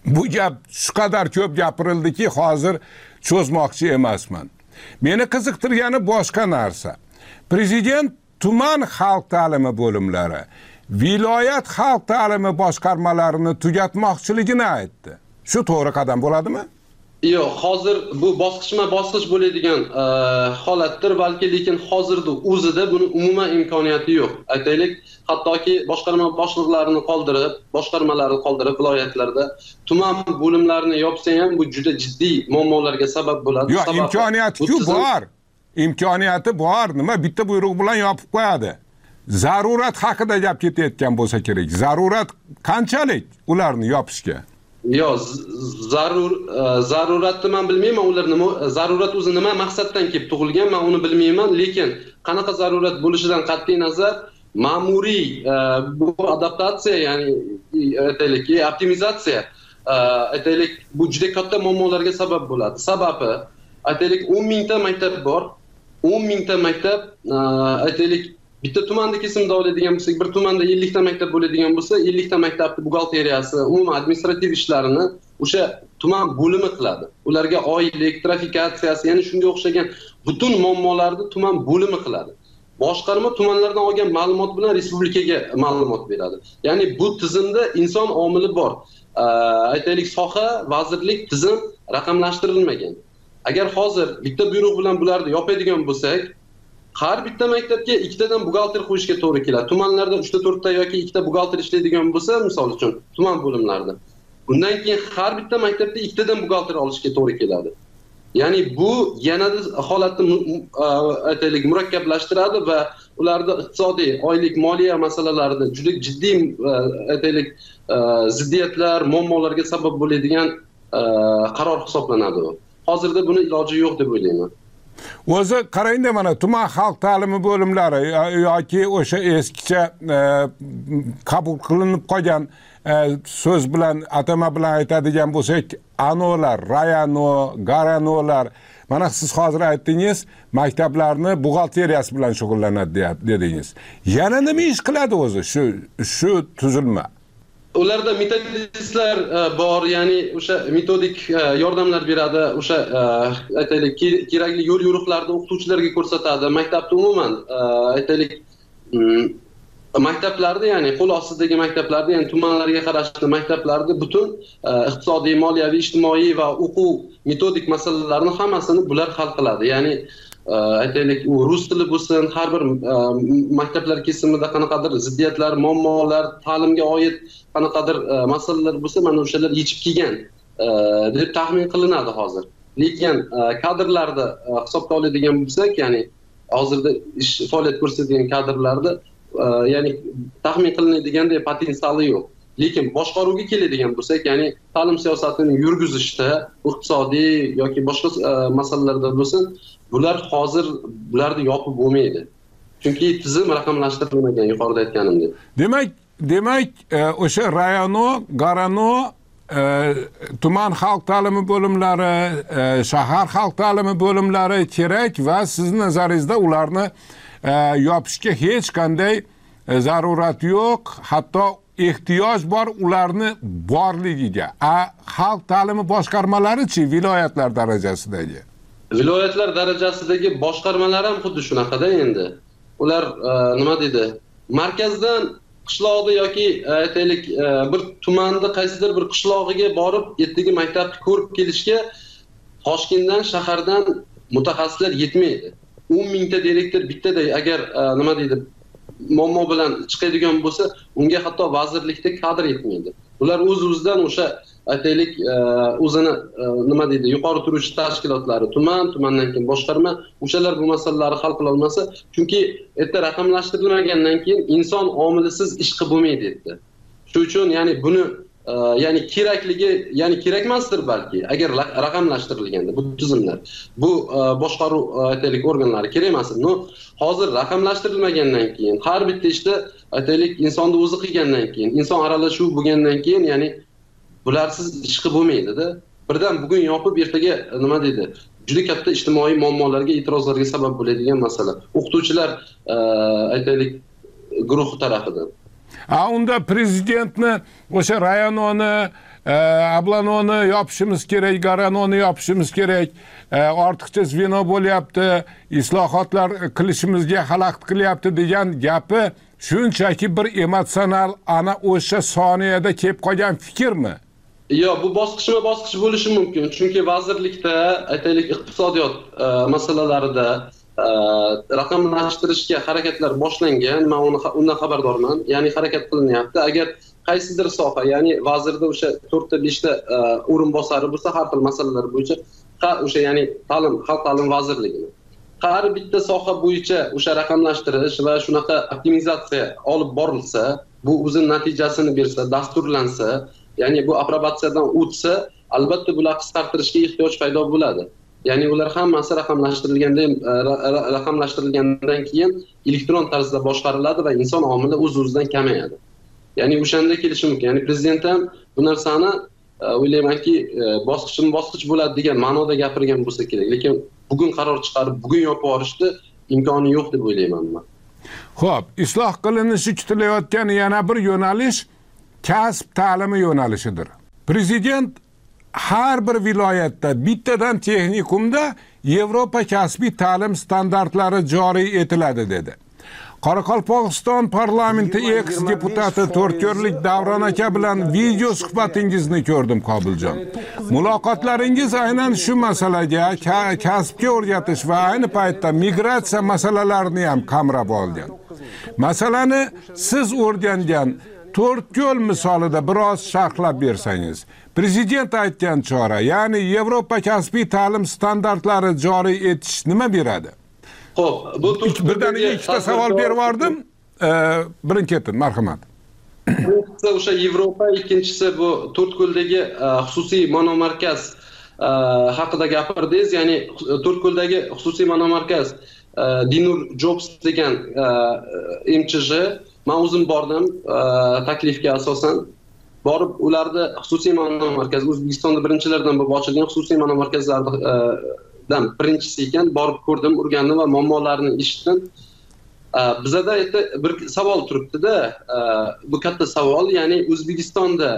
bu gap shu qadar ko'p gapirildiki, hozir cho'zmoqchi emasman. Meni qiziqtirgani boshqa narsa. Prezident tuman xalq ta'limi bo'limlari, viloyat xalq ta'limi boshqarmalarini tugatmoqchiligini aytdi. Shu to'g'ri qadam bo'ladimi? Yo'q, hozir bu bosqichma-bosqich bo'ladigan holatdir, balki lekin hozirda o'zida buni umuman imkoniyati yo'q. Aytaylik, hattoki boshqarma boshliqlarini qoldirib, boshqarmalarni qoldirib viloyatlarda tuman bo'limlarini yopsa ham bu juda jiddiy muammolarga sabab bo'ladi. Yo'q, imkoniyati-ku bor. Imkoniyati bor. Nima bitta buyruq bilan yopib qo'yadi. Zarurat haqida gap ketayotgan bo'lsa kerak. Zarurat qanchalik ularni yopishga? Yo'q, zarur zaruratni men bilmayman, ular nima zarurat o'zi nima maqsaddan kelib tug'ilgan, men uni bilmayman, lekin qanaqa zarurat bo'lishidan qat'iy nazar ma'muriy bu adaptatsiya, ya'ni aytaylik, optimizatsiya, aytaylik, bu juda katta muammolarga sabab bo'ladi. Sababi, aytaylik, o'n mingta maktab bor. o'n mingta maktab, aytaylik, bitta tumanda kesimda oladigan bo'lsak, bir tumanda ellik ta maktab bo'ladigan bo'lsa, ellik ta maktabning buxgalteriyasi, umuman administrativ ishlarini o'sha tuman bo'limi qiladi. Ularga oylik, trafikatsiyasi, ya'ni shunga o'xshagan butun muammolarni tuman bo'limi qiladi. Boshqarma tumanlardan olgan ma'lumot bilan respublikaga ma'lumot beradi. Ya'ni bu tizimda inson omili bor. Aytaylik, soha, vazirlik, tizim raqamlashtirilmagan. Agar hozir bitta buyruq bilan bularni yopadigan bo'lsak, har bitta maktabga ikkitadan buxgalter qo'yishga to'g'ri keladi. Tumanlarda uchta to'rtta yoki ikkita buxgalter ishlaydigan bo'lsa, misol uchun, tuman bo'limlarida. Bundan keyin har bitta maktabda ikkitadan buxgalter olishga to'g'ri keladi. Ya'ni bu yanada holatni aytaylik murakkablashtiradi va ularda iqtisodiy, oylik, moliya masalalarida juda jiddiy aytaylik ziddiyatlar, muammolarga sabab bo'ladigan qaror hisoblanadi u. Hozirda buni iloji yo'q deb o'ylayman. O'zi qarangda, mana tuman xalq ta'limi bo'limlari yoki o'sha eskicha qabul qilinib qolgan so'z bilan, atama bilan aytadigan bo'lsak, anolar, rayano, garanolar, mana siz hozir aytdingiz, maktablarni buxgalteriyasi bilan shug'ullanadi dedingiz. Yana nima ish qiladi o'zi shu shu tuzilma? Ularda metodistlar bor, ya'ni o'sha metodik yordamlar beradi, o'sha aytaylik, kerakli yo'l yo'riqlarni o'qituvchilarga ko'rsatadi. Maktabda umuman aytaylik maktablarda, ya'ni qo'l ostidagi maktablarda, ya'ni tumanlarga qarashli maktablarda butun iqtisodiy, moliyaviy, ijtimoiy va o'quv metodik masalalarni hammasini bular hal qiladi. Ya'ni aytaylik, u rus tili bo'lsin, har bir maktablar kesimida qanaqadir ziddiyatlar, muammolar, ta'limga oid qanaqadir masalalar bo'lsa, mana o'shalar yechib kelgan deb taxmin qilinadi hozir. Lekin kadrlarda hisobga oladigan bo'lsak, ya'ni hozirda ish faoliyat ko'rsatgan kadrlarda ya'ni taxmin qilinadiganday potensiali yo'q. Lekin boshqaruvga keladigan bo'lsak, ya'ni ta'lim siyosatini yurgizishda, iqtisodiy yoki boshqa masalalarda bo'lsin, bular hozir bularni yopib bo'lmaydi. Chunki tizim raqamlashtirilmagan, yuqorida aytganimdek. Demak, demak, o'sha rayano, garano, tuman xalq ta'limi bo'limlari, shahar xalq ta'limi bo'limlari kerak va sizning nazaringizda ularni yopishga hech qanday zarurat yo'q, hatto ehtiyoj bor ularni borligiga. A xalq ta'limi boshqarmalari-chi, viloyatlar darajasidagi? Viloyatlar darajasidagi boshqarmalar ham xuddi shunaqada endi. Ular nima deydi? Markazdan qishloqda yoki aytaylik bir tumanda qaysidir bir qishlog'iga borib, ertaga maktabni ko'rib kelishga Toshkentdan, shahardan mutaxassislar yetmaydi. o'n mingta direktor bittada agar nima deydi, muammo bilan chiqadigan bo'lsa, unga hatto vazirlikda kadr yetmaydi. Ular o'z-o'zidan o'sha aytaylik o'zini nima deydi, yuqori turuvchi tashkilotlari, tuman, tumandan keyin boshqarma, o'shalar bu masalalarni hal qila olmasa, chunki erta raqamlashtirilmagandan keyin inson omilisiz ish qilib bo'lmaydi erta. Shuning uchun ya'ni buni ya'ni kerakligi, ya'ni kerak emasdir balki, agar raqamlashtirilganda bu tizimlar, bu boshqaruv aytaylik organlari kerak emas. No, hozir raqamlashtirilmagandan keyin, har bitta ishda aytaylik insonni o'zi qilgandan keyin, inson aralashuv bo'lgandan keyin, ya'ni bularsiz ish qilib bo'lmaydi-da. Birdan bugun yopib ertaga nima deydi? Juda katta ijtimoiy muammolarga, e'tirozlarga sabab bo'ladigan masala. O'qituvchilar aytaylik guruhi tarafidan. A unda prezidentni o'sha rayononi ablanoni yopishimiz kerak, garanoni yopishimiz kerak, ortiqcha zveno bo'lyapti, islohotlar qilishimizga xalaqit qilyapti degan gapi shunchaki bir emotsional ana o'sha soniyada kelib qolgan fikrmi? Yo'q, bu bosqichma bosqich bo'lishi mumkin. Chunki vazirlikda, aytaylik, iqtisodiyot masalalarida raqamlashtirishga harakatlar boshlangan. Men undan xabardorman. Ya'ni harakat qilinyapti. Agar qaysidir soha, ya'ni vazirda o'sha to'rtta beshta o'rinbosari bo'lsa, har xil masalalar bo'yicha, o'sha ya'ni ta'lim, xalq ta'limi vazirligini har bitta soha bo'yicha o'sha raqamlashtirish va shunaqa optimizatsiya olib borilsa, bu o'zining natijasini bersa, dasturlansa, ya'ni bu aprobatsiyadan o'tsa, albatta bular qisqartirishga ehtiyoj paydo bo'ladi. Ya'ni ular hammasi raqamlashtirilgandan raqamlashtirilgandan keyin elektron tarzda boshqariladi va inson omili o'z-o'zidan kamayadi. Ya'ni o'shanda kelishi mumkin. Ya'ni prezident ham bu narsani o'ylaymanki bosqichma-bosqich bo'ladi degan ma'noda gapirgan bo'lsa kerak. Lekin bugun qaror chiqarib, bugun yopib yuborishni imkoni yo'q deb o'ylayman men. Xo'p, isloh qilinishi kutilayotgan yana bir yo'nalish kasb ta'limi yo'nalishidir. Prezident har bir viloyatda bittadan texnikumda Yevropa kasbiy ta'lim standartlari joriy etiladi dedi. Qoraqalpog'iston parlamenti eks-deputati To'rtko'rlik Davron aka bilan video suhbatingizni ko'rdim, Qobiljon. Muloqotlaringiz aynan shu masalaga, kasbga o'rgatish va ayni paytda migratsiya masalalarini ham qamrab olgan. Masalani siz o'rgangan To'rtko'l misolida biroz sharhlab bersangiz. Prezident aytgan chora, ya'ni Yevropa kasbiy ta'lim standartlari joriy etish nima beradi? Xo'p, bu birdaniga ikkita savol berib yubordim. Birin-ketin, marhamat. Birinchisi o'sha Yevropa, ikkinchisi bu To'rtko'ldagi xususiy monomarkaz haqida gapirdingiz. Ya'ni To'rtko'ldagi xususiy monomarkaz Dinur Jobs degan M Ch J, men o'zim bordim taklifga asosan. Borib ularda xususiy monomarkaz O'zbekistonda birinchilardan bo'lib ochilgan xususiy monomarkazlardan birinchisi ekan. Borib ko'rdim, o'rgandim va muammolarini eshitdim. Bizada bir savol turibdi-da, bu katta savol, ya'ni O'zbekistonda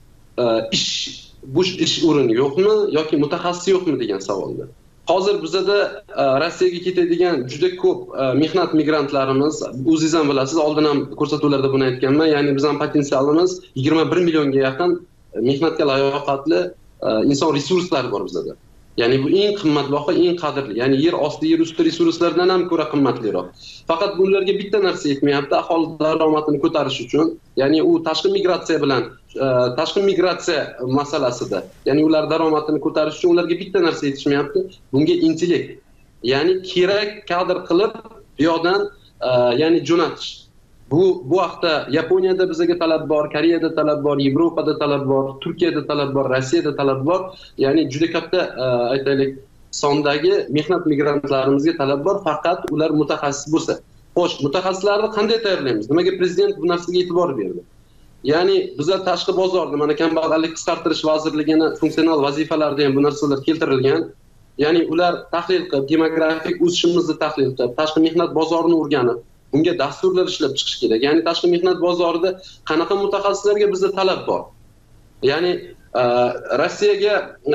ish bo'sh ish o'rni yo'qmi yoki mutaxassis yo'qmi degan savolda. Hozir bizada Rossiyaga ketadigan juda ko'p mehnat migrantlarimiz, o'zingiz ham bilasiz, oldin ham ko'rsatuvlarda buni aytganman, ya'ni bizning potensialimiz yigirma bir millionga yaqin mehnatga layoqatli inson resurslari bor bizada. Ya'ni bu eng qimmatbaho, eng qadrli, ya'ni yer osti, yer usti resurslardan ham ko'ra qimmatliroq. Faqat bunlarga bitta narsa yetmayapti, aholi daromadini ko'tarish uchun, ya'ni u tashqi migratsiya bilan tashqi migratsiya masalasida, ya'ni ular daromadini ko'tarish uchun ularga bitta narsa yetishmayapti, bunga intellekt. Ya'ni kerak kadr qilib bu yoqdan ya'ni jo'natish. Bu bu haqda Yaponiyada bizga talab bor, Koreyada talab bor, Yevropada talab bor, Turkiyada talab bor, Rossiyada talab bor. Ya'ni juda katta aytaylik sondagi mehnat migrantlarimizga talab bor, faqat ular mutaxassis bo'lsa. Xo'sh, mutaxassislarni qanday tayyorlaymiz? Nimaga prezident bu narsaga e'tibor berdi? Ya'ni bizlar tashqi bozorda, mana Kambag'allik qisqartirish vazirligining funksional vazifalarida ham bu narsalar keltirilgan. Ya'ni ular tahlil qilib, demografik o'sishimizni tahlil qilib, tashqi mehnat bozorini o'rganib, bunga dasturlar ishlab chiqish kerak. Ya'ni tashqi mehnat bozorida qanaqa mutaxassislarga bizda talab bor? Ya'ni Rossiyaga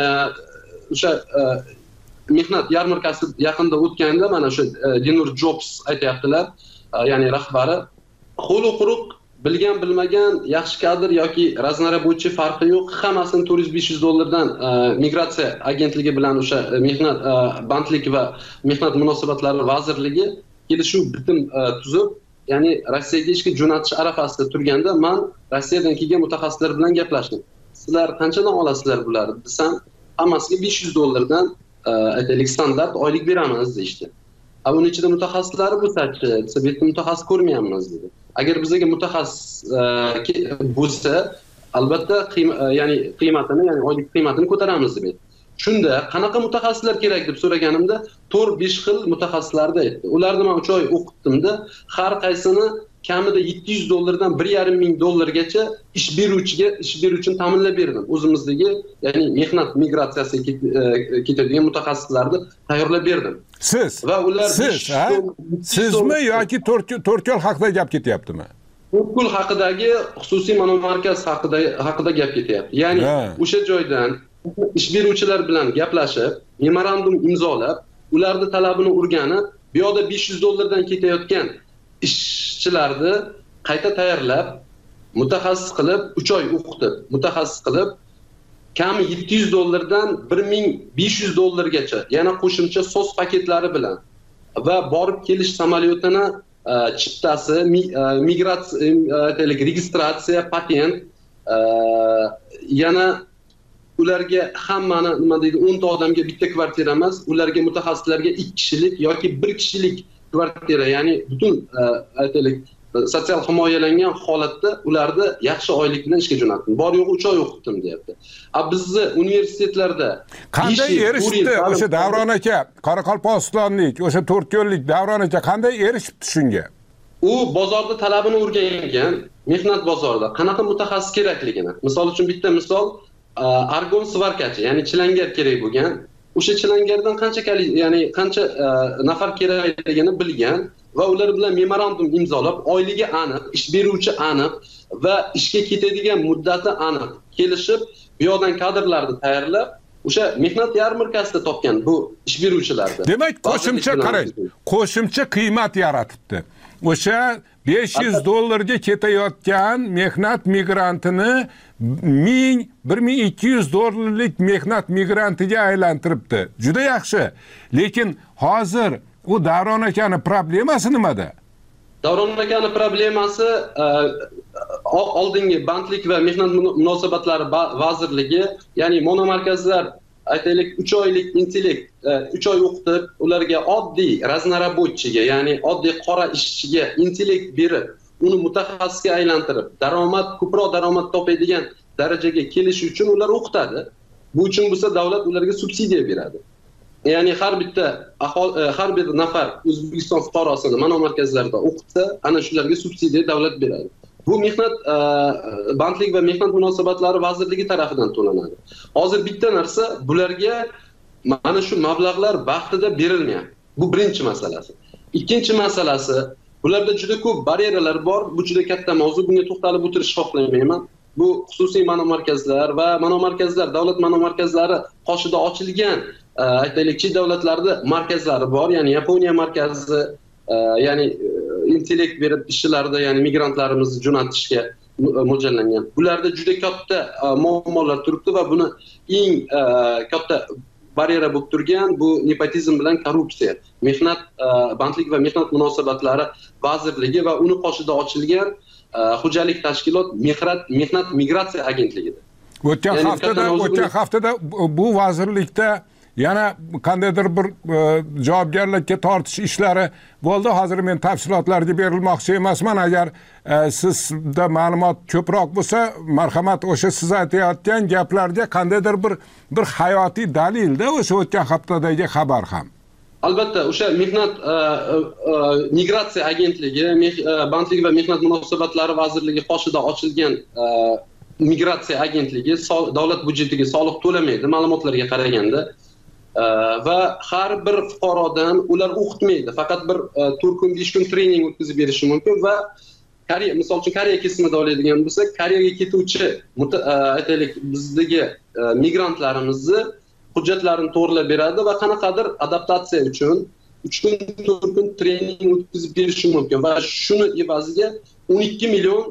o'sha mehnat yarmarkasi yaqinda o'tganda mana o'sha Dinur Jobs aytayaptilar, ya'ni rahbari, qo'li quruq bilgan bilmagan yaxshi kadr yoki raznara bo'yicha farqi yo'q, hammasini to'rt yuz besh yuz dollardan migratsiya agentligi bilan o'sha mehnat bandlik va mehnat munosabatlari vazirligi kelishuv bitim tuzib, ya'ni Rossiyaga ishga jo'natish arafasida turganda men Rossiyadan kelgan mutaxassislar bilan gaplashdim. Sizlar qanchadan olasizlar bularni? Desam, hammasiga besh yuz dollardan aytaylik standart oylik beramiz deyishdi. A buning ichida mutaxassislari bo'lsa-chi, desa, bu yerda mutaxassis ko'rmayapmiz dedi. Agar bizga mutaxassis bo'lsa, albatta ya'ni qiymatini, ya'ni oylik qiymatini ko'taramiz dedi. Shunda qanaqa mutaxassislar kerak deb so'raganimda to'rt besh xil mutaxassislarni aytdi. Ularni men uch oy o'qitdimda, har qaysini kamida yetti yuz dollardan bir yarim ming dollargacha ish beruvchiga ish beruvchini ta'minlab berdim. O'zimizdagi, ya'ni mehnat migratsiyasiga ketadigan mutaxassislarni tayyorlab berdim. Siz va ular siz, sizmi yoki To'rtko'l haqida gap ketyaptimi? pul haqidagi xususiy monomarkaz haqida haqida gap ketyapti. Ya'ni o'sha joydan ish beruvchilar bilan gaplashib, memorandum imzolab, ularni talabini o'rganib, bu yoqda besh yuz dollardan ketayotgan ishchilarni qayta tayyorlab, mutaxassis qilib, uch oy o'qitib, mutaxassis qilib, kami yetti yuz dollardan bir ming besh yuz dollargacha, yana qo'shimcha so'z paketlari bilan va borib kelish samolyotini chiptasi, migratsiya, registratsiya, patent, yana ularga hammani nima deydi, o'nta odamga bitta kvartira emas, ularga mutaxassislarga ikki kishilik yoki bir kishilik kvartira, ya'ni butun aytaylik sotsial himoyalangan holatda ularni yaxshi oylik bilan ishga jo'natdim. Bor yo'g'i uch oy o'qitdim deyapti. A bizni universitetlarda qanday erishdi o'sha Davron aka, Qoraqalpog'istonlik, o'sha to'rt yo'llik Davron aka qanday erishibdi shunga? U bozorda talabini o'rgangan, mehnat bozorida qanaqa mutaxassis kerakligini. Misol uchun bitta misol, argon svarkachi, ya'ni chilangar kerak bo'lgan. O'sha chilangardan qancha ya'ni qancha nafar kerakligini bilgan va ular bilan memorandum imzolab, oyligi aniq, ish beruvchi aniq va ishga ketadigan muddati aniq kelishib, bu yoqdan kadrlarni tayyorlab, o'sha mehnat yarmarkasida topgan bu ish beruvchilarni. Demak, qo'shimcha qarang, qo'shimcha qiymat yaratibdi. O'sha besh yuz dollarga ketayotgan mehnat migrantini ming bir ming ikki yuz dollarlik mehnat migrantiga aylantiribdi. Juda yaxshi. Lekin hozir u Davron akani problemasi nimada? Davron akani problemasi oldingi bandlik va mehnat munosabatlari vazirligi, ya'ni monomarkazlar aytaylik uch oylik intellekt, uch oy o'qitib, ularga oddiy raznarabotchiga, ya'ni oddiy qora ishchiga intellekt berib, uni mutaxassisga aylantirib, daromad, ko'proq daromad topadigan darajaga kelish uchun ular o'qitadi. Bu uchun bo'lsa davlat ularga subsidiya beradi. Ya'ni har bitta har bir nafar O'zbekiston fuqarosini monomarkazlarda o'qitsa, ana shularga subsidiya davlat beradi. Bu mehnat bandlik va mehnat munosabatlari vazirligi tomonidan to'lanadi. Hozir bitta narsa, bularga mana shu mablag'lar vaqtida berilmayapti. Bu birinchi masalasi. Ikkinchi masalasi, bularda juda ko'p baryeralar bor. Bu juda katta mavzu. Bunga to'xtalib o'tirishni xohlamayman. Bu xususiy monomarkazlar va monomarkazlar, davlat monomarkazlari qoshida ochilgan aytaylik chet davlatlarda markazlari bor. Ya'ni Yaponiya markazi, ya'ni intellekt berib ishchilarda, ya'ni migrantlarimizni jo'natishga mo'ljallangan. Bularda juda katta muammolar turibdi va buni eng katta baryera bo'lib turgan bu nepotizm bilan korrupsiya. Mehnat bandlik va mehnat munosabatlari vazirligi va uni qoshida ochilgan xo'jalik tashkilot mehnat mehnat migratsiya agentligidir. O'tgan haftada o'tgan haftada bu vazirlikda yana qandaydir bir javobgarlikka tortish ishlari bo'ldi. Hozir men tafsilotlarga berilmoqchi emasman. Agar sizda ma'lumot ko'proq bo'lsa, marhamat, o'sha siz aytayotgan gaplarga qandaydir bir bir hayotiy dalilda o'sha o'tgan haftadagi xabar ham. Albatta, o'sha mehnat migratsiya agentligi, bandlik va mehnat munosabatlari vazirligi qoshida ochilgan migratsiya agentligi davlat byudjetiga soliq to'lamaydi, ma'lumotlarga qaraganda. Va har bir fuqarodan ular o'qitmaydi, faqat bir to'rt kun besh kun trening o'tkazib berishi mumkin va Koreya, misol uchun Koreya kesimida oladigan bo'lsak, Koreyaga ketuvchi aytaylik bizdagi migrantlarimizni hujjatlarini to'g'rilab beradi va qanaqadir adaptatsiya uchun uch kun to'rt kun trening o'tkazib berishi mumkin va shuni evaziga o'n ikki million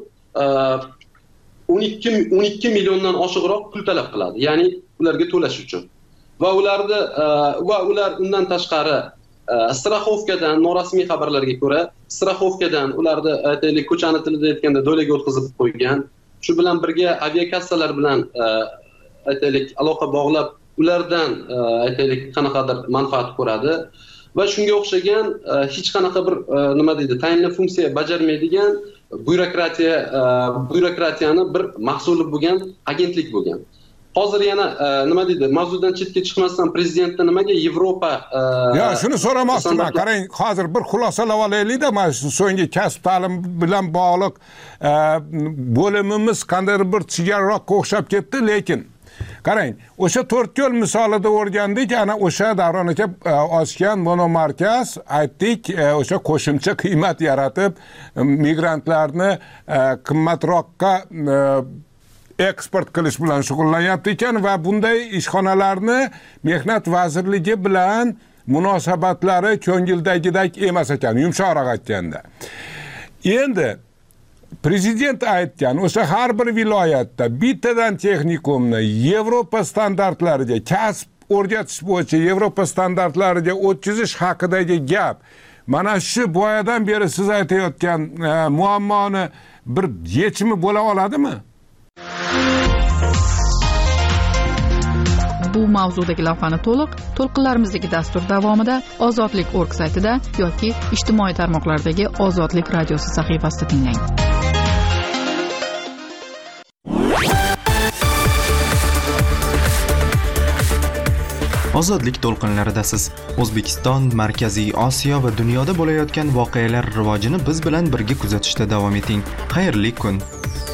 o'n ikki milliondan oshiqroq pul talab qiladi, ya'ni ularga to'lash uchun. Va ularni va ular undan tashqari strixovkadan, norasmiy xabarlarga ko'ra, strixovkadan ularni aytaylik ko'chani tilida aytganda do'laga o'tkazib qo'ygan. Shu bilan birga aviakassalar bilan aytaylik aloqa bog'lab, ulardan aytaylik qanaqadir manfaat ko'radi va shunga o'xshagan hech qanaqa bir nima deydi, tayinli funksiya bajarmaydigan byurokratiya byurokratiyani bir mahsuli bo'lgan agentlik bo'lgan. Hozir yana nima deydi, mavzudan chetga chiqmasdan prezidentni nimaga Yevropa Ya, shuni so'ramoqchiman. Qarang, hozir bir xulosalab olaylik-da, mana shu so'nggi kasb ta'lim bilan bog'liq bo'limimiz qandaydir bir chigarroqqa o'xshab ketdi, lekin Qarang, o'sha To'rtko'l misolida o'rgandik, ana o'sha Davron aka ochgan monomarkaz, aytdik, o'sha qo'shimcha qiymat yaratib, migrantlarni qimmatroqqa eksport qilish bilan shug'ullanyapti ekan va bunday ishxonalarni Mehnat vazirligi bilan munosabatlari ko'ngildagidek emas ekan, yumshoqroq aytganda. Endi Prezident aytgan, o'sha har bir viloyatda bittadan texnikumni Yevropa standartlariga, kasb o'rgatish bo'yicha Yevropa standartlariga o'tkazish haqidagi gap. Mana shu boyadan beri siz aytayotgan muammoni bir yechimi bo'la oladimi? Bu mavzudagi lavhani to'liq to'lqinlarimizdagi dastur davomida Ozodlik nokta org saytida yoki ijtimoiy tarmoqlardagi Ozodlik radiosi sahifasida tinglang. Ozodlik to'lqinlaridasiz. O'zbekiston, Markaziy Osiyo va dunyoda bo'layotgan voqealar rivojini biz bilan birga kuzatishda davom eting. Xayrli kun.